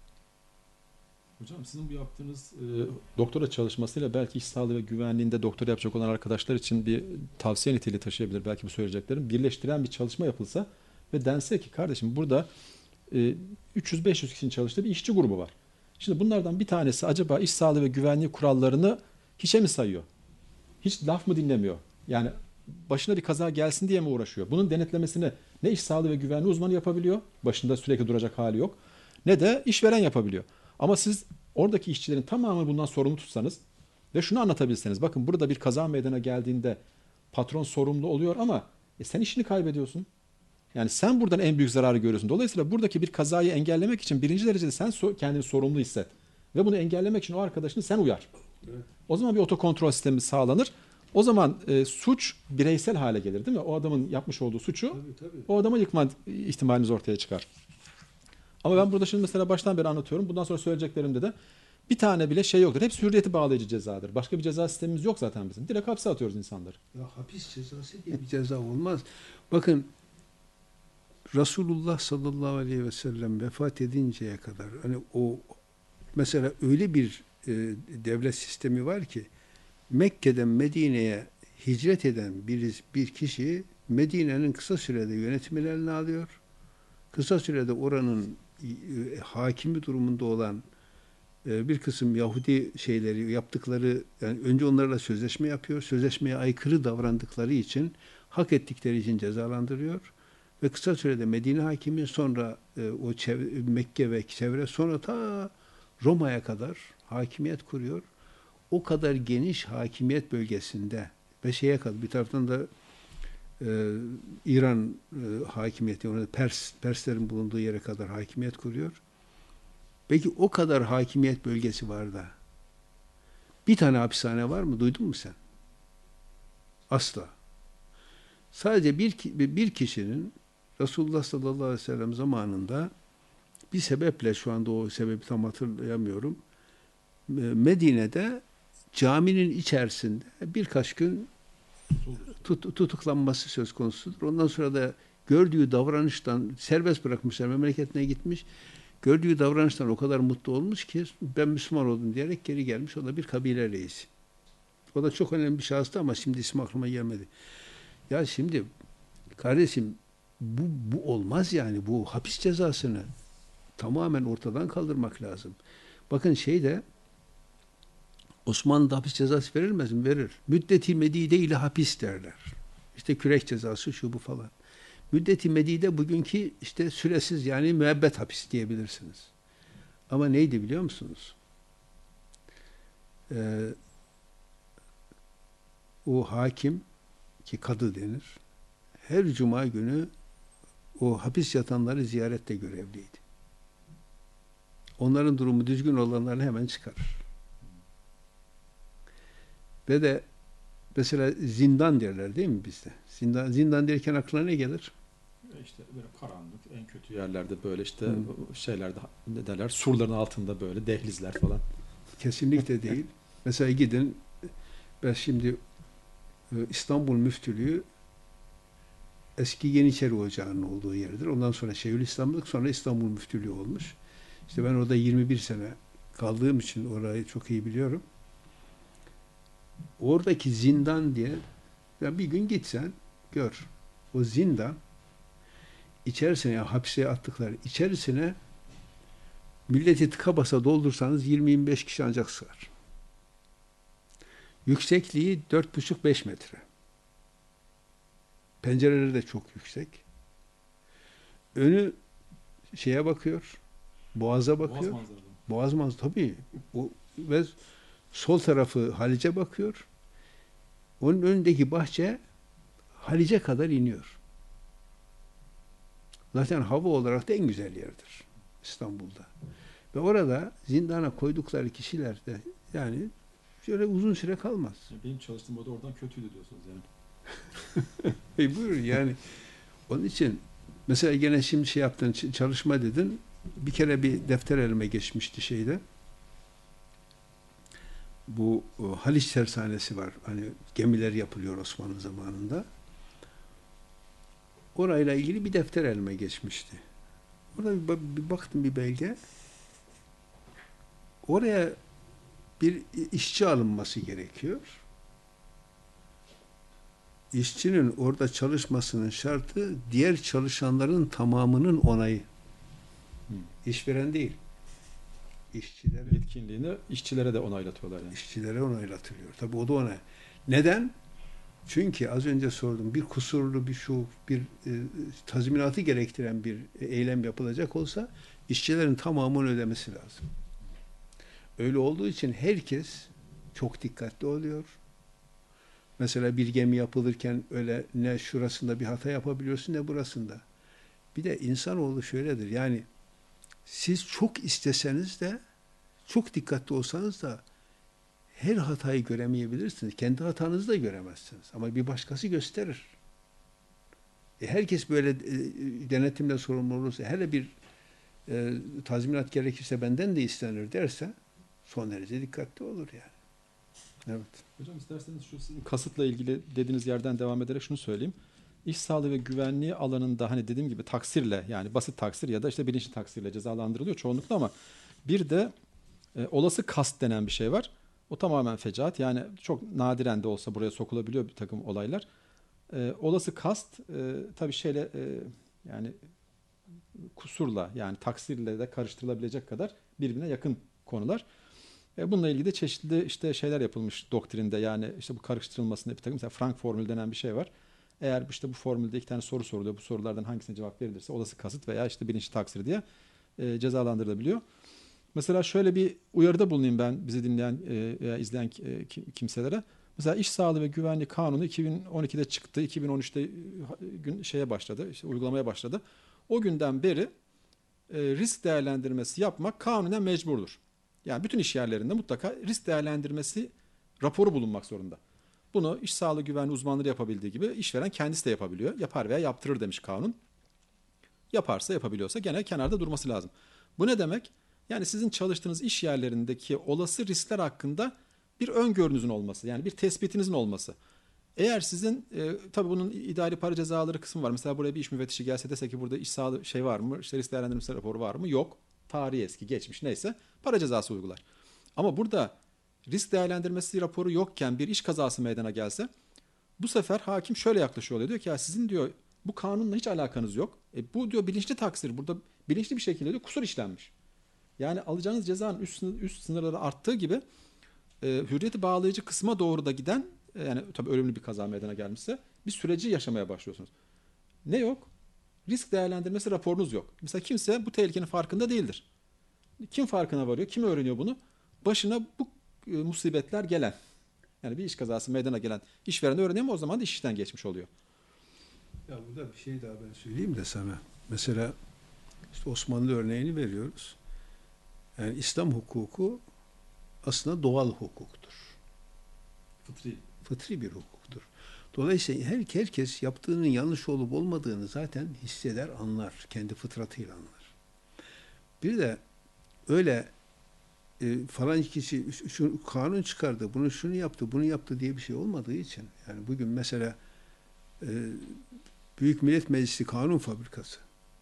Speaker 2: Hocam sizin bu yaptığınız doktora çalışmasıyla belki iş sağlığı ve güvenliğinde doktora yapacak olan arkadaşlar için bir tavsiye niteliği taşıyabilir belki bu söyleyeceklerim. Birleştiren bir çalışma yapılsa ve dense ki kardeşim burada 300-500 kişinin çalıştığı bir işçi grubu var. Şimdi bunlardan bir tanesi acaba iş sağlığı ve güvenliği kurallarını hiçe mi sayıyor? Hiç laf mı dinlemiyor? Yani başına bir kaza gelsin diye mi uğraşıyor? Bunun denetlemesini ne iş sağlığı ve güvenliği uzmanı yapabiliyor? Başında sürekli duracak hali yok. Ne de işveren yapabiliyor. Ama siz oradaki işçilerin tamamını bundan sorumlu tutsanız ve şunu anlatabilseniz, bakın burada bir kaza meydana geldiğinde patron sorumlu oluyor ama sen işini kaybediyorsun. Yani sen buradan en büyük zararı görüyorsun. Dolayısıyla buradaki bir kazayı engellemek için birinci derecede sen kendini sorumlu hisset. Ve bunu engellemek için o arkadaşını sen uyar. Evet. O zaman bir otokontrol sistemi sağlanır. O zaman suç bireysel hale gelir değil mi? O adamın yapmış olduğu suçu tabii. O adama yıkma ihtimaliniz ortaya çıkar. Ama ben burada şimdi mesela baştan beri anlatıyorum. Bundan sonra söyleyeceklerimde de bir tane bile şey yoktur. Hepsi hürriyeti bağlayıcı cezadır. Başka bir ceza sistemimiz yok zaten bizim. Direkt hapse atıyoruz insanları.
Speaker 1: Ya hapis cezası diye bir ceza olmaz. Bakın Resulullah sallallahu aleyhi ve sellem vefat edinceye kadar hani o mesela öyle bir devlet sistemi var ki Mekke'den Medine'ye hicret eden bir kişi Medine'nin kısa sürede yönetimini eline alıyor. Kısa sürede oranın hakimi durumunda olan bir kısım Yahudi şeyleri yaptıkları yani önce onlarla sözleşme yapıyor. Sözleşmeye aykırı davrandıkları için hak ettikleri için cezalandırıyor. Ve kısa sürede Medine hakimi sonra o Mekke ve çevre sonra ta Roma'ya kadar hakimiyet kuruyor. O kadar geniş hakimiyet bölgesinde ve şeye kadar bir taraftan da İran hakimiyeti, orada Perslerin bulunduğu yere kadar hakimiyet kuruyor. Peki o kadar hakimiyet bölgesi var da bir tane hapishane var mı? Duydun mu sen? Asla. Sadece bir kişinin Resulullah sallallahu aleyhi ve sellem zamanında bir sebeple şu anda o sebebi tam hatırlayamıyorum. Medine'de caminin içerisinde birkaç gün tutuklanması söz konusudur. Ondan sonra da gördüğü davranıştan serbest bırakmışlar, memleketine gitmiş. Gördüğü davranıştan o kadar mutlu olmuş ki ben Müslüman oldum diyerek geri gelmiş. O da bir kabile reisi. O da çok önemli bir şahıstı ama şimdi ismi aklıma gelmedi. Ya şimdi kardeşim bu olmaz yani. Bu hapis cezasını tamamen ortadan kaldırmak lazım. Bakın Osmanlı'da hapis cezası verilmez mi? Verir. Müddeti medide ile hapis derler. İşte kürek cezası şu bu falan. Müddeti medide bugünkü işte süresiz yani müebbet hapis diyebilirsiniz. Ama neydi biliyor musunuz? Ee, O hakim ki kadı denir. Her cuma günü o hapis yatanları ziyarette görevliydi. Onların durumu düzgün olanlarını hemen çıkarır. Ve de mesela zindan derler değil mi bizde? Zindan derken aklına ne gelir?
Speaker 2: İşte böyle karanlık, en kötü yerlerde böyle işte şeylerde ne derler, surların altında böyle dehlizler falan.
Speaker 1: Kesinlikle değil. Mesela gidin, ben şimdi İstanbul Müftülüğü eski Yeniçeri Ocağı'nın olduğu yerdir. Ondan sonra Şeyhülislamlık, sonra İstanbul Müftülüğü olmuş. İşte ben orada 21 sene kaldığım için orayı çok iyi biliyorum. Oradaki zindan diye, ya bir gün gitsen gör. O zindan içerisine, yani hapse attıkları içerisine milleti tıka basa doldursanız 20-25 kişi ancak sığar. Yüksekliği 4,5-5 metre. Pencereleri de çok yüksek. Önü şeye bakıyor, boğaza bakıyor. Boğaz manzaralı tabii. Ve sol tarafı Halice bakıyor. Onun önündeki bahçe Halice kadar iniyor. Zaten hava olarak da en güzel yerdir İstanbul'da. Ve orada zindana koydukları kişiler de yani şöyle uzun süre kalmaz.
Speaker 2: Benim çalıştığım oda oradan kötüydü diyorsunuz yani.
Speaker 1: Buyurun yani. Onun için mesela gene şimdi şey yaptın, çalışma dedin. Bir kere bir defter elime geçmişti şeyde. Bu Haliç tersanesi var. Hani gemiler yapılıyor Osmanlı zamanında. Orayla ilgili bir defter elime geçmişti. Orada bir baktım bir belge. Oraya bir işçi alınması gerekiyor. İşçinin orada çalışmasının şartı diğer çalışanların tamamının onayı. İşveren değil. İşçilere.
Speaker 2: Yetkinliğini işçilere de onaylatıyorlar yani.
Speaker 1: İşçilere onaylatılıyor. Tabii o da ona. Neden? Çünkü az önce sordum. Bir kusurlu bir tazminatı gerektiren bir eylem yapılacak olsa işçilerin tamamını ödemesi lazım. Öyle olduğu için herkes çok dikkatli oluyor. Mesela bir gemi yapılırken öyle ne şurasında bir hata yapabiliyorsun ne burasında. Bir de insanoğlu şöyledir. Yani siz çok isteseniz de çok dikkatli olsanız da her hatayı göremeyebilirsiniz. Kendi hatanızı da göremezsiniz. Ama bir başkası gösterir. Herkes böyle denetimle sorumlu olursa, hele bir tazminat gerekirse benden de istenir derse son derece dikkatli olur yani. Evet.
Speaker 2: Hocam isterseniz şu sizin kasıtla ilgili dediğiniz yerden devam ederek şunu söyleyeyim. İş sağlığı ve güvenliği alanında hani dediğim gibi taksirle yani basit taksir ya da işte bilinçli taksirle cezalandırılıyor çoğunlukla ama bir de olası kast denen bir şey var. O tamamen fecaat. Yani çok nadiren de olsa buraya sokulabiliyor bir takım olaylar. Olası kast tabii yani kusurla yani taksirle de karıştırılabilecek kadar birbirine yakın konular. Bununla ilgili de çeşitli işte şeyler yapılmış doktrinde yani işte bu karıştırılmasında bir takım mesela Frank formülü denen bir şey var. Eğer işte bu formülde 2 tane soru soruluyor. Bu sorulardan hangisine cevap verilirse olası kasıt veya işte bilinçli taksir diye cezalandırılabiliyor. Mesela şöyle bir uyarıda bulunayım ben bizi dinleyen veya izleyen kimselere. Mesela İş Sağlığı ve Güvenlik Kanunu 2012'de çıktı. 2013'te şeye başladı, işte uygulamaya başladı. O günden beri risk değerlendirmesi yapmak kanunen mecburdur. Yani bütün iş yerlerinde mutlaka risk değerlendirmesi raporu bulunmak zorunda. Bunu iş sağlığı güvenliği uzmanları yapabildiği gibi işveren kendisi de yapabiliyor. Yapar veya yaptırır demiş kanun. Yaparsa yapabiliyorsa gene kenarda durması lazım. Bu ne demek? Yani sizin çalıştığınız iş yerlerindeki olası riskler hakkında bir öngörünüzün olması, yani bir tespitinizin olması. Eğer sizin tabii bunun idari para cezaları kısmı var. Mesela buraya bir iş müfettişi gelse dese ki burada iş sağlığı şey var mı? İşte risk değerlendirmesi raporu var mı? Yok. Tarihi eski, geçmiş neyse para cezası uygular. Ama burada risk değerlendirmesi raporu yokken bir iş kazası meydana gelse, bu sefer hakim şöyle yaklaşıyor oluyor. Diyor ki ya sizin diyor bu kanunla hiç alakanız yok. Bu diyor bilinçli taksir. Burada bilinçli bir şekilde diyor kusur işlenmiş. Yani alacağınız cezanın üst sınırları arttığı gibi hürriyeti bağlayıcı kısma doğru da giden yani tabii ölümlü bir kaza meydana gelmişse bir süreci yaşamaya başlıyorsunuz. Ne yok? Risk değerlendirmesi raporunuz yok. Mesela kimse bu tehlikenin farkında değildir. Kim farkına varıyor? Kim öğreniyor bunu? Başına bu musibetler gelen. Yani bir iş kazası meydana gelen işveren öğreniyor ama o zaman da iş işten geçmiş oluyor.
Speaker 1: Ya burada bir şey daha ben söyleyeyim de sana. Mesela işte Osmanlı örneğini veriyoruz. Yani İslam hukuku aslında doğal hukuktur.
Speaker 2: Fıtri.
Speaker 1: Fıtri bir hukuktur. Dolayısıyla herkes yaptığının yanlış olup olmadığını zaten hisseder, anlar. Kendi fıtratıyla anlar. Bir de öyle falan kişi şu kanun çıkardı, bunu şunu yaptı, bunu yaptı diye bir şey olmadığı için. Yani bugün mesela e, Büyük Millet Meclisi kanun fabrikası.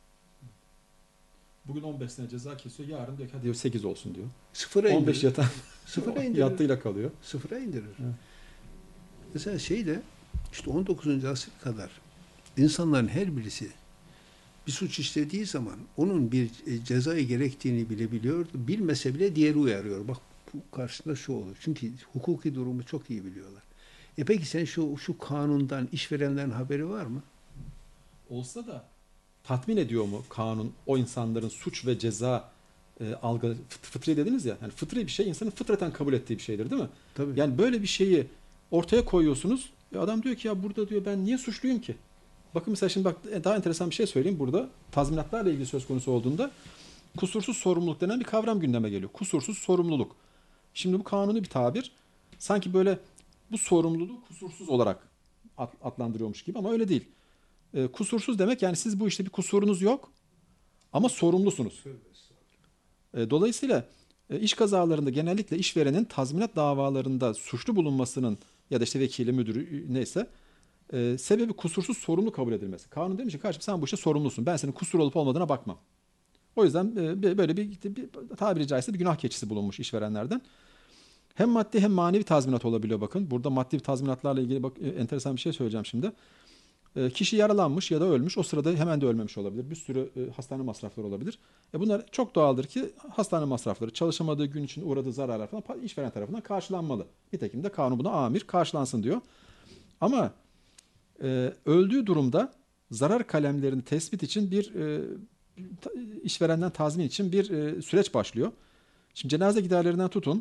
Speaker 2: Bugün 15 sene ceza kesiyor. Yarın diyor ki hadi diyor 8 olsun diyor.
Speaker 1: Sıfıra
Speaker 2: 15
Speaker 1: indirir.
Speaker 2: yatan
Speaker 1: Sıfıra indirir.
Speaker 2: yattığıyla kalıyor.
Speaker 1: Sıfıra indirir.
Speaker 2: Evet.
Speaker 1: Mesela şeyde işte 19. asır kadar insanların her birisi bir suç işlediği zaman onun bir cezayı gerektiğini bile biliyordu. Bilmese bile diğeri uyarıyor. Bak bu karşısında şu olur. Çünkü hukuki durumu çok iyi biliyorlar. Peki sen şu kanundan işverenlerin haberi var mı?
Speaker 2: Olsa da tatmin ediyor mu kanun o insanların suç ve ceza algı fıtri dediniz ya. Yani fıtri bir şey insanın fıtraten kabul ettiği bir şeydir değil mi?
Speaker 1: Tabii.
Speaker 2: Yani böyle bir şeyi ortaya koyuyorsunuz. Adam diyor ki ya burada diyor ben niye suçluyum ki? Bakın mesela şimdi bak daha enteresan bir şey söyleyeyim burada. Tazminatlarla ilgili söz konusu olduğunda kusursuz sorumluluk denen bir kavram gündeme geliyor. Kusursuz sorumluluk. Şimdi bu kanuni bir tabir. Sanki böyle bu sorumluluğu kusursuz olarak adlandırıyormuş gibi ama öyle değil. Kusursuz demek yani siz bu işte bir kusurunuz yok ama sorumlusunuz. Dolayısıyla iş kazalarında genellikle işverenin tazminat davalarında suçlu bulunmasının ya da işte vekili, müdürü neyse sebebi kusursuz sorumlu kabul edilmesi. Kanun demiş ki kardeşim sen bu işte sorumlusun. Ben senin kusur olup olmadığına bakmam. O yüzden böyle bir tabiri caizse bir günah keçisi bulunmuş işverenlerden. Hem maddi hem manevi tazminat olabiliyor bakın. Burada maddi tazminatlarla ilgili enteresan bir şey söyleyeceğim şimdi. Kişi yaralanmış ya da ölmüş. O sırada hemen de ölmemiş olabilir. Bir sürü hastane masrafları olabilir. Bunlar çok doğaldır ki hastane masrafları, çalışamadığı gün için uğradığı zararlar falan işveren tarafından karşılanmalı. Nitekim de kanun buna amir karşılansın diyor. Ama öldüğü durumda zarar kalemlerini tespit için bir işverenden tazmin için bir süreç başlıyor. Şimdi cenaze giderlerinden tutun,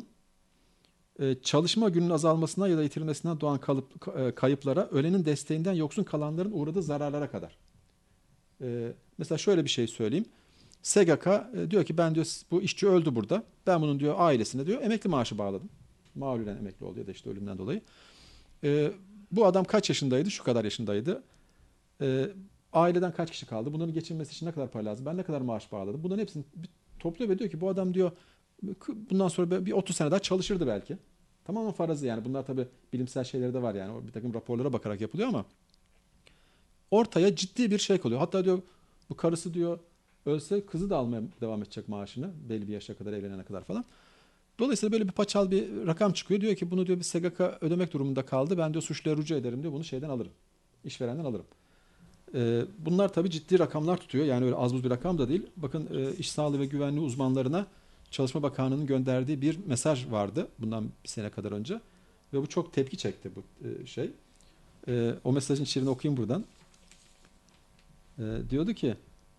Speaker 2: çalışma gününün azalmasına ya da yitirilmesinden doğan kayıplara, ölenin desteğinden yoksun kalanların uğradığı zararlara kadar. Mesela şöyle bir şey söyleyeyim. SGK diyor ki ben diyor bu işçi öldü burada. Ben bunun diyor ailesine diyor emekli maaşı bağladım. Mağlulen emekli oldu ya da işte ölümden dolayı. Bu adam kaç yaşındaydı? Şu kadar yaşındaydı. Aileden kaç kişi kaldı? Bunların geçinmesi için ne kadar para lazım? Ben ne kadar maaş bağladım? Bunların hepsini topluyor ve diyor ki bu adam diyor bundan sonra bir 30 sene daha çalışırdı belki. Tamamen farazi yani. Bunlar tabii bilimsel şeyleri de var yani. O bir takım raporlara bakarak yapılıyor ama ortaya ciddi bir şey kalıyor. Hatta diyor bu karısı diyor ölse kızı da almaya devam edecek maaşını. Belli bir yaşa kadar evlenene kadar falan. Dolayısıyla böyle bir paçal bir rakam çıkıyor. Diyor ki bunu diyor bir SGK ödemek durumunda kaldı. Ben diyor suçluya rücu ederim diyor. Bunu şeyden alırım. İşverenden alırım. Bunlar tabii ciddi rakamlar tutuyor. Yani öyle az buz bir rakam da değil. Bakın iş sağlığı ve güvenliği uzmanlarına Çalışma Bakanlığı'nın gönderdiği bir mesaj vardı. Bundan bir sene kadar önce. Ve bu çok tepki çekti bu şey. O mesajın içeriğini okuyayım buradan. Diyordu ki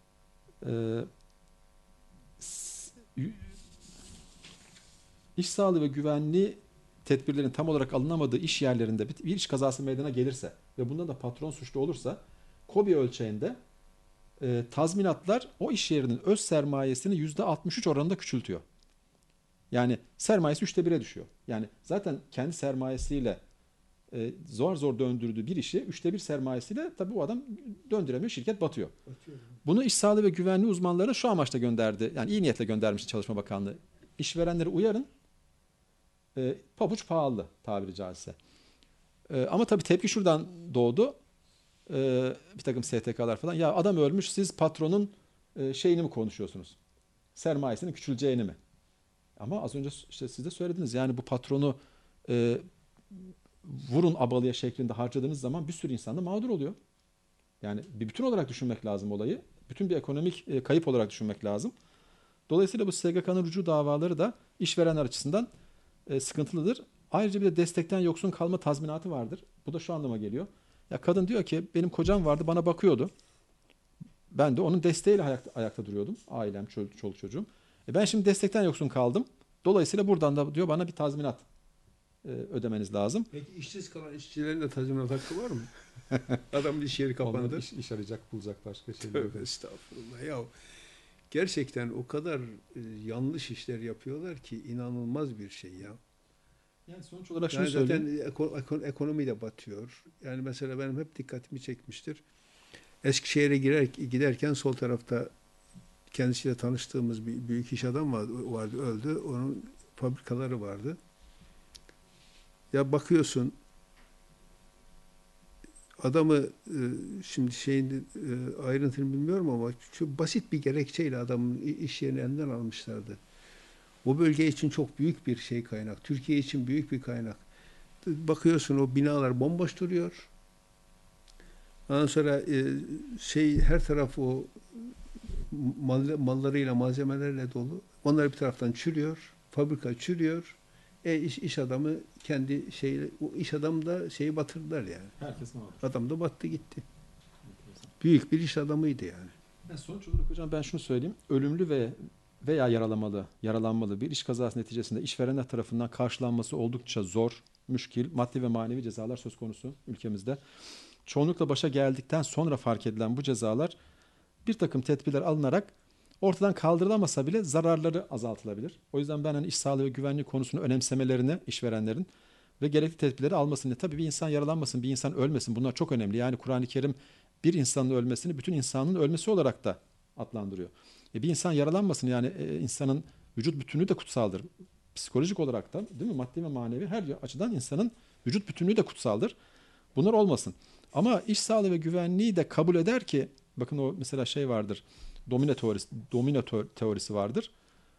Speaker 2: iş sağlığı ve güvenliği tedbirlerin tam olarak alınamadığı iş yerlerinde bir iş kazası meydana gelirse ve bundan da patron suçlu olursa KOBİ ölçeğinde tazminatlar o iş yerinin öz sermayesini %63 oranında küçültüyor. Yani sermayesi 1/3'e düşüyor. Yani zaten kendi sermayesiyle zor zor döndürdüğü bir işi 1/3 sermayesiyle tabii o adam döndüremiyor, şirket batıyor. Bunu iş sağlığı ve güvenliği uzmanlarına şu amaçla gönderdi. Yani iyi niyetle göndermiş Çalışma Bakanlığı. İşverenleri uyarın. Pabuç pahalı tabiri caizse. Ama tabii tepki şuradan doğdu. Bir takım STK'lar falan. Ya adam ölmüş siz patronun şeyini mi konuşuyorsunuz? Sermayesinin küçüleceğini mi? Ama az önce işte siz de söylediniz, yani bu patronu e, vurun abalıya şeklinde harcadığınız zaman bir sürü insan da mağdur oluyor. Yani bir bütün olarak düşünmek lazım olayı. Bütün bir ekonomik kayıp olarak düşünmek lazım. Dolayısıyla bu SGK'nın rücu davaları da işverenler açısından sıkıntılıdır. Ayrıca bir de destekten yoksun kalma tazminatı vardır. Bu da şu anlama geliyor. Ya kadın diyor ki benim kocam vardı, bana bakıyordu. Ben de onun desteğiyle ayakta duruyordum. Ailem, çoluk çocuğum. Ben şimdi destekten yoksun kaldım. Dolayısıyla buradan da diyor bana bir tazminat ödemeniz lazım.
Speaker 1: Peki işsiz kalan işçilerin de tazminat hakkı var mı? Adamın iş yeri kapandı.
Speaker 2: Onlar iş arayacak, bulacak başka şeyler.
Speaker 1: Tövbe estağfurullah. Ya gerçekten o kadar yanlış işler yapıyorlar ki inanılmaz bir şey ya.
Speaker 2: Yani sonuç olarak şunu
Speaker 1: Yani zaten
Speaker 2: söyleyeyim.
Speaker 1: ekonomi de batıyor. Yani mesela benim hep dikkatimi çekmiştir. Eskişehir'e giderken sol tarafta kendisiyle tanıştığımız bir büyük iş adam vardı, öldü. Onun fabrikaları vardı. Ya bakıyorsun adamı şimdi ayrıntını bilmiyorum ama şu basit bir gerekçeyle adamın iş yerini elinden almışlardı. O bölge için çok büyük bir kaynak. Türkiye için büyük bir kaynak. Bakıyorsun o binalar bomboş duruyor. Ondan sonra her taraf o mallarıyla, malzemelerle dolu. Onlar bir taraftan çürüyor. Fabrika çürüyor. İş adamı o iş adamı da batırdılar yani.
Speaker 2: Herkes mağdur.
Speaker 1: Adam da battı gitti. Büyük bir iş adamıydı yani.
Speaker 2: Yani sonuç olarak hocam ben şunu söyleyeyim. Ölümlü veya yaralanmalı bir iş kazası neticesinde işverenler tarafından karşılanması oldukça zor, müşkil, maddi ve manevi cezalar söz konusu ülkemizde. Çoğunlukla başa geldikten sonra fark edilen bu cezalar bir takım tedbirler alınarak ortadan kaldırılamasa bile zararları azaltılabilir. O yüzden ben iş sağlığı ve güvenliği konusunu önemsemelerini işverenlerin ve gerekli tedbirleri almasını, tabii bir insan yaralanmasın, bir insan ölmesin, bunlar çok önemli. Yani Kur'an-ı Kerim bir insanın ölmesini bütün insanın ölmesi olarak da adlandırıyor. Bir insan yaralanmasın, yani insanın vücut bütünlüğü de kutsaldır. Psikolojik olarak da, değil mi? Maddi ve manevi her açıdan insanın vücut bütünlüğü de kutsaldır. Bunlar olmasın. Ama iş sağlığı ve güvenliği de kabul eder ki, bakın o mesela vardır. Domino teorisi vardır.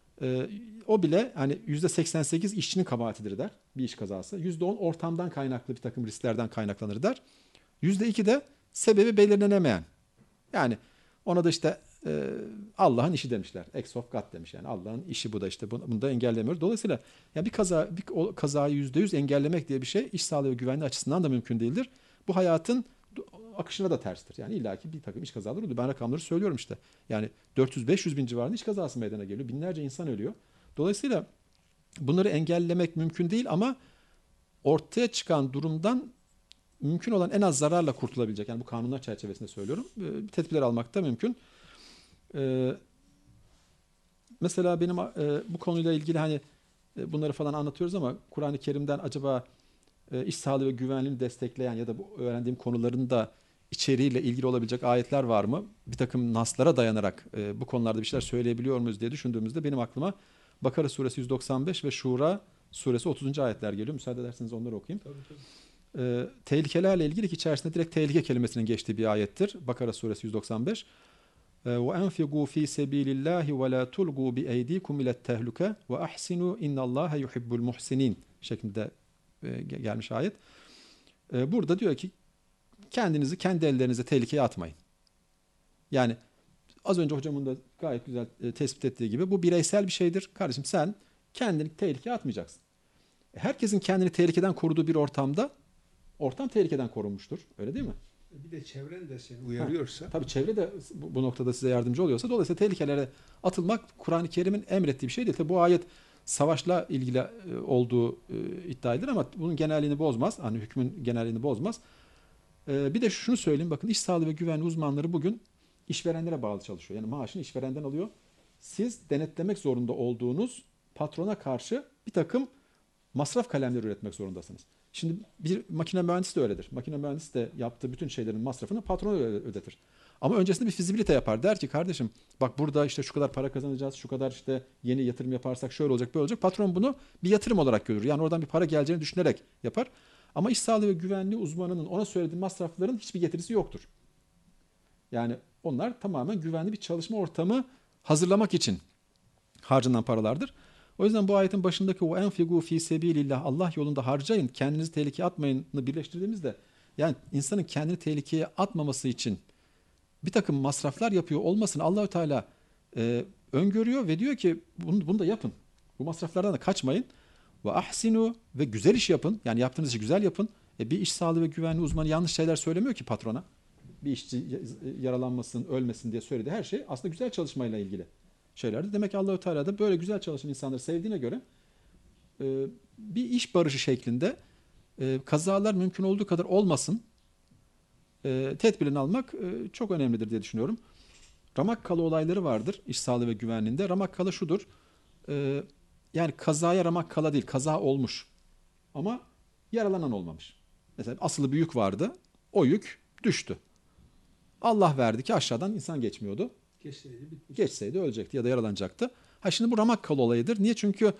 Speaker 2: O bile hani %88 işçinin kabahatidir der bir iş kazası. %10 ortamdan kaynaklı bir takım risklerden kaynaklanır der. %2 de sebebi belirlenemeyen. Yani ona da Allah'ın işi demişler. Acts of God demiş, yani Allah'ın işi bu da, bunu da engellemiyoruz. Dolayısıyla ya bir kazayı %100 engellemek diye bir şey iş sağlığı ve güvenliği açısından da mümkün değildir. Bu hayatın akışına da terstir. Yani illaki bir takım iş kazaları oluyor. Ben rakamları söylüyorum işte. Yani 400-500 bin civarında iş kazası meydana geliyor. Binlerce insan ölüyor. Dolayısıyla bunları engellemek mümkün değil ama ortaya çıkan durumdan mümkün olan en az zararla kurtulabilecek. Yani bu kanunlar çerçevesinde söylüyorum. Tedbirler almak da mümkün. Mesela benim bu konuyla ilgili bunları falan anlatıyoruz ama Kur'an-ı Kerim'den acaba iş sağlığı ve güvenliğini destekleyen ya da bu öğrendiğim konuların da içeriğiyle ilgili olabilecek ayetler var mı? Bir takım naslara dayanarak bu konularda bir şeyler söyleyebiliyor muyuz diye düşündüğümüzde benim aklıma Bakara suresi 195 ve Şura suresi 30. ayetler geliyor. Müsaade ederseniz onları okuyayım.
Speaker 1: Tabii, tabii.
Speaker 2: Tehlikelerle ilgili ki içerisinde direkt tehlike kelimesinin geçtiği bir ayettir. Bakara suresi 195. وَاَنْفِقُوا ف۪ي سَب۪يلِ اللّٰهِ وَلَا تُلْقُوا بِاَيْد۪يكُمْ اِلَى التَّهْلُكَ وَاَحْسِنُوا اِنَّ اللّٰهَ يُحِبُّ الْمُحْسِنِينَ şeklinde gelmiş ayet. Burada diyor ki kendinizi kendi ellerinize tehlikeye atmayın. Yani az önce hocamın da gayet güzel tespit ettiği gibi bu bireysel bir şeydir. Kardeşim sen kendini tehlikeye atmayacaksın. Herkesin kendini tehlikeden koruduğu bir ortam tehlikeden korunmuştur. Öyle değil mi?
Speaker 1: Bir de çevren de seni uyarıyorsa.
Speaker 2: Tabii çevre de bu noktada size yardımcı oluyorsa, dolayısıyla tehlikelere atılmak Kur'an-ı Kerim'in emrettiği bir şey değil. Tabii bu ayet savaşla ilgili olduğu iddia edilir ama bunun genelliğini bozmaz. Hani hükmün genelliğini bozmaz. Bir de şunu söyleyeyim, bakın iş sağlığı ve güvenliği uzmanları bugün işverenlere bağlı çalışıyor. Yani maaşını işverenden alıyor. Siz denetlemek zorunda olduğunuz patrona karşı bir takım masraf kalemleri üretmek zorundasınız. Şimdi bir makine mühendisi de öyledir. Makine mühendisi de yaptığı bütün şeylerin masrafını patrona ödetir. Ama öncesinde bir fizibilite yapar. Der ki kardeşim bak burada şu kadar para kazanacağız, şu kadar yeni yatırım yaparsak şöyle olacak, böyle olacak. Patron bunu bir yatırım olarak görür. Yani oradan bir para geleceğini düşünerek yapar. Ama iş sağlığı ve güvenliği uzmanının ona söylediği masrafların hiçbir getirisi yoktur. Yani onlar tamamen güvenli bir çalışma ortamı hazırlamak için harcanan paralardır. O yüzden bu ayetin başındaki o enfigu fi sebilillah, Allah yolunda harcayın, kendinizi tehlikeye atmayın'ı birleştirdiğimizde, yani insanın kendini tehlikeye atmaması için bir takım masraflar yapıyor olmasını Allahü Teala öngörüyor ve diyor ki bunu da yapın. Bu masraflardan da kaçmayın. Ve ahsinu, ve güzel iş yapın. Yani yaptığınız işi güzel yapın. Bir iş sağlığı ve güvenliği uzmanı yanlış şeyler söylemiyor ki patrona. Bir işçi yaralanmasın, ölmesin diye söyledi. Her şey aslında güzel çalışmayla ilgili şeylerdi. Demek ki Allahü Teala da böyle güzel çalışan insanları sevdiğine göre bir iş barışı şeklinde kazalar mümkün olduğu kadar olmasın tedbirini almak çok önemlidir diye düşünüyorum. Ramakkala olayları vardır iş sağlığı ve güvenliğinde. Ramakkala şudur. Yani kazaya ramakkala değil, kaza olmuş. Ama yaralanan olmamış. Mesela asılı bir yük vardı. O yük düştü. Allah verdi ki aşağıdan insan geçmiyordu. Geçseydi ölecekti ya da yaralanacaktı. Ha şimdi bu ramakkala olayıdır. Niye? Çünkü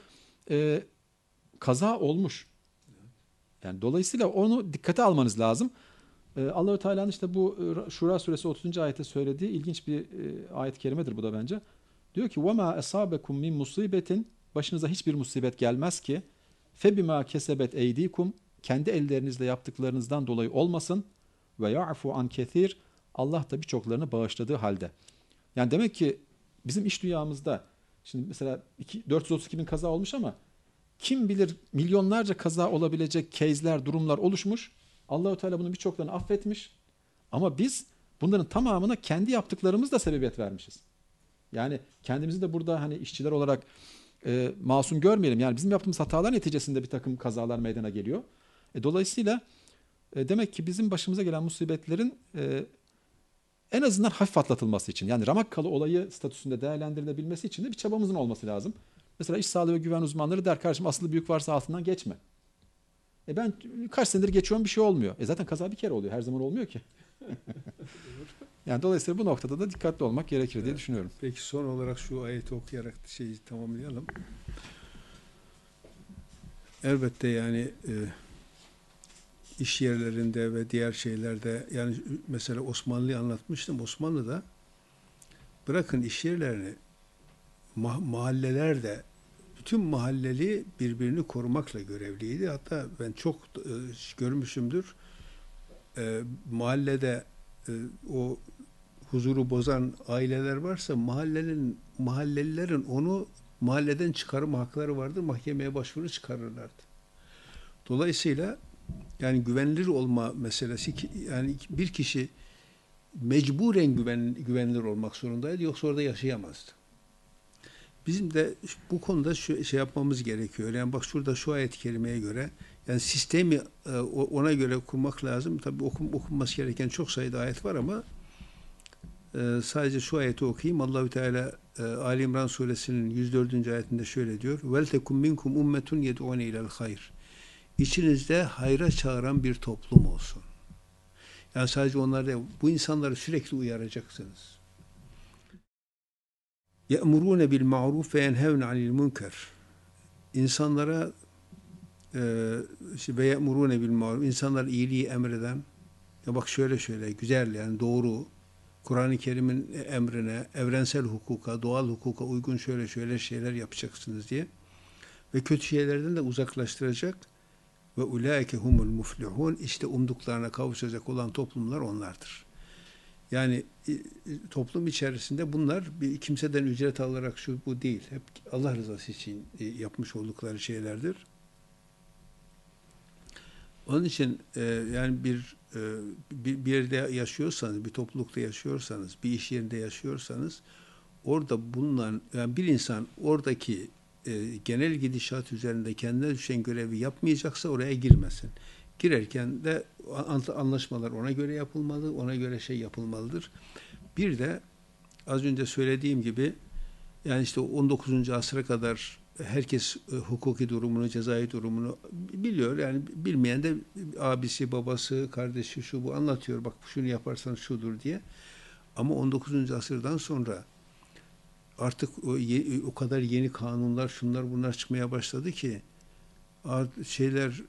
Speaker 2: kaza olmuş. Yani dolayısıyla onu dikkate almanız lazım. Allahü Teala'nın işte bu Şura suresi 30. ayette söylediği ilginç bir ayet-i kerimedir bu da bence. Diyor ki وَمَا أَصَابَكُمْ مِنْ مُصِيبَةٍ, başınıza hiçbir musibet gelmez ki فَبِمَا كَسَبَتْ اَيْد۪يكُمْ, kendi ellerinizle yaptıklarınızdan dolayı olmasın, ve يَعْفُ an كَثِيرٍ, Allah da birçoklarını bağışladığı halde. Yani demek ki bizim iş dünyamızda şimdi mesela 432 bin kaza olmuş ama kim bilir milyonlarca kaza olabilecek case'ler, durumlar oluşmuş. Allah-u Teala bunun birçoklarını affetmiş. Ama biz bunların tamamına kendi yaptıklarımızla sebebiyet vermişiz. Yani kendimizi de burada hani işçiler olarak masum görmeyelim. Yani bizim yaptığımız hatalar neticesinde bir takım kazalar meydana geliyor. Dolayısıyla demek ki bizim başımıza gelen musibetlerin en azından hafif atlatılması için, yani Ramakkala olayı statüsünde değerlendirilebilmesi için de bir çabamızın olması lazım. Mesela iş sağlığı ve güven uzmanları der, kardeşim asılı büyük varsa altından geçme. Ben kaç senedir geçiyorum, bir şey olmuyor. Zaten kaza bir kere oluyor. Her zaman olmuyor ki. Yani dolayısıyla bu noktada da dikkatli olmak gerekir diye düşünüyorum.
Speaker 1: Peki son olarak şu ayeti okuyarak şeyi tamamlayalım. Elbette yani iş yerlerinde ve diğer şeylerde, yani mesela Osmanlı'yı anlatmıştım. Osmanlı'da bırakın iş yerlerini, mahallelerde bütün mahalleli birbirini korumakla görevliydi. Hatta ben çok görmüşümdür. Mahallede o huzuru bozan aileler varsa mahallelilerin onu mahalleden çıkarma hakları vardır. Mahkemeye başvuru çıkarırlardı. Dolayısıyla yani güvenilir olma meselesi, yani bir kişi mecburen güvenilir olmak zorundaydı. Yoksa orada yaşayamazdı. Bizim de bu konuda şey yapmamız gerekiyor. Yani bak şurada şu ayet-i kerimeye göre, yani sistemi ona göre kurmak lazım. Tabii okunması gereken çok sayıda ayet var ama sadece şu ayeti okuyayım. Allahü Teala Ali İmran suresinin 104. ayetinde şöyle diyor. Vel tekum minkum ummetun yed'un ilel hayr. İçinizde hayra çağıran bir toplum olsun. Yani sadece onlar değil, bu insanları sürekli uyaracaksınız. Ye'murune bil ma'ruf ve yenhevne anil münker. İnsanlara ve ye'murune bil ma'ruf, insanlar iyiliği emreden, ya bak şöyle güzel, yani doğru, Kur'an-ı Kerim'in emrine, evrensel hukuka, doğal hukuka uygun şöyle şeyler yapacaksınız diye ve kötü şeylerden de uzaklaştıracak. Ve ulaike humul muflihun, işte umduklarına kavuşacak olan toplumlar onlardır. Yani toplum içerisinde bunlar bir kimseden ücret alarak şu bu değil. Hep Allah rızası için yapmış oldukları şeylerdir. Onun için yani bir yerde yaşıyorsanız, bir toplulukta yaşıyorsanız, bir iş yerinde yaşıyorsanız, orada bulunan, yani bir insan oradaki genel gidişat üzerinde kendine düşen görevi yapmayacaksa oraya girmesin. Girerken de anlaşmalar ona göre yapılmalı, ona göre şey yapılmalıdır. Bir de az önce söylediğim gibi, yani işte 19. asra kadar herkes hukuki durumunu, cezai durumunu biliyor. Yani bilmeyen de abisi, babası, kardeşi şu bu anlatıyor. Bak şunu yaparsan şudur diye. Ama 19. asırdan sonra artık o kadar yeni kanunlar, şunlar bunlar çıkmaya başladı ki şeyler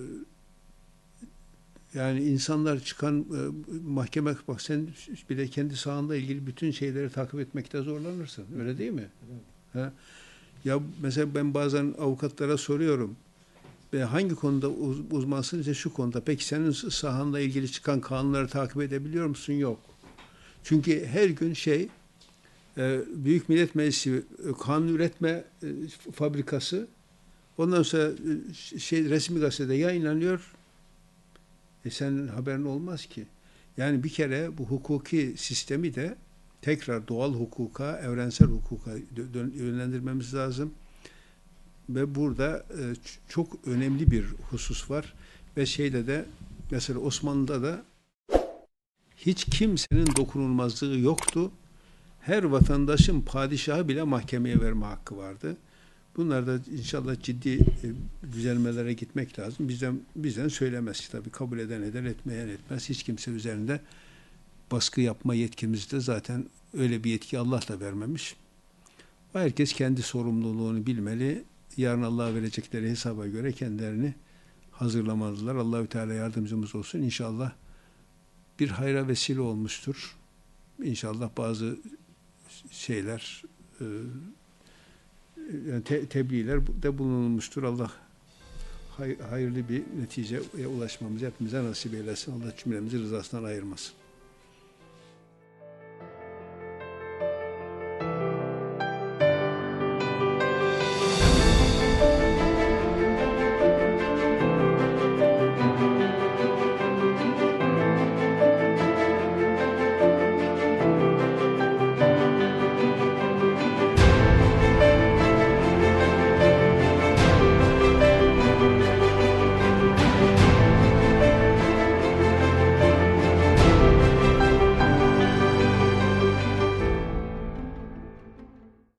Speaker 1: yani insanlar çıkan mahkeme, bak sen bile kendi sahanla ilgili bütün şeyleri takip etmekte zorlanırsın. Öyle değil mi? Evet. Ha? Ya mesela ben bazen avukatlara soruyorum. Hangi konuda uzmansın? İşte şu konuda. Peki senin sahanla ilgili çıkan kanunları takip edebiliyor musun? Yok. Çünkü her gün Büyük Millet Meclisi kanun üretme fabrikası, ondan sonra resmi gazetede yayınlanıyor. Senin haberin olmaz ki. Yani bir kere bu hukuki sistemi de tekrar doğal hukuka, evrensel hukuka yönlendirmemiz lazım. Ve burada çok önemli bir husus var. Ve de mesela Osmanlı'da da hiç kimsenin dokunulmazlığı yoktu. Her vatandaşın padişahı bile mahkemeye verme hakkı vardı. Bunlar da inşallah ciddi düzelmelere gitmek lazım. Bizden söylemez ki tabii, kabul eden eder, etmeyen etmez. Hiç kimse üzerinde baskı yapma yetkimiz de zaten öyle bir yetki Allah da vermemiş. Herkes kendi sorumluluğunu bilmeli. Yarın Allah'a verecekleri hesaba göre kendilerini hazırlamalılar. Allahü Teala yardımcımız olsun. İnşallah bir hayra vesile olmuştur. İnşallah bazı şeyler, yani tebliğler de bulunmuştur. Allah hayırlı bir neticeye ulaşmamızı hepimize nasip eylesin. Allah cümlemizi rızasından ayırmasın.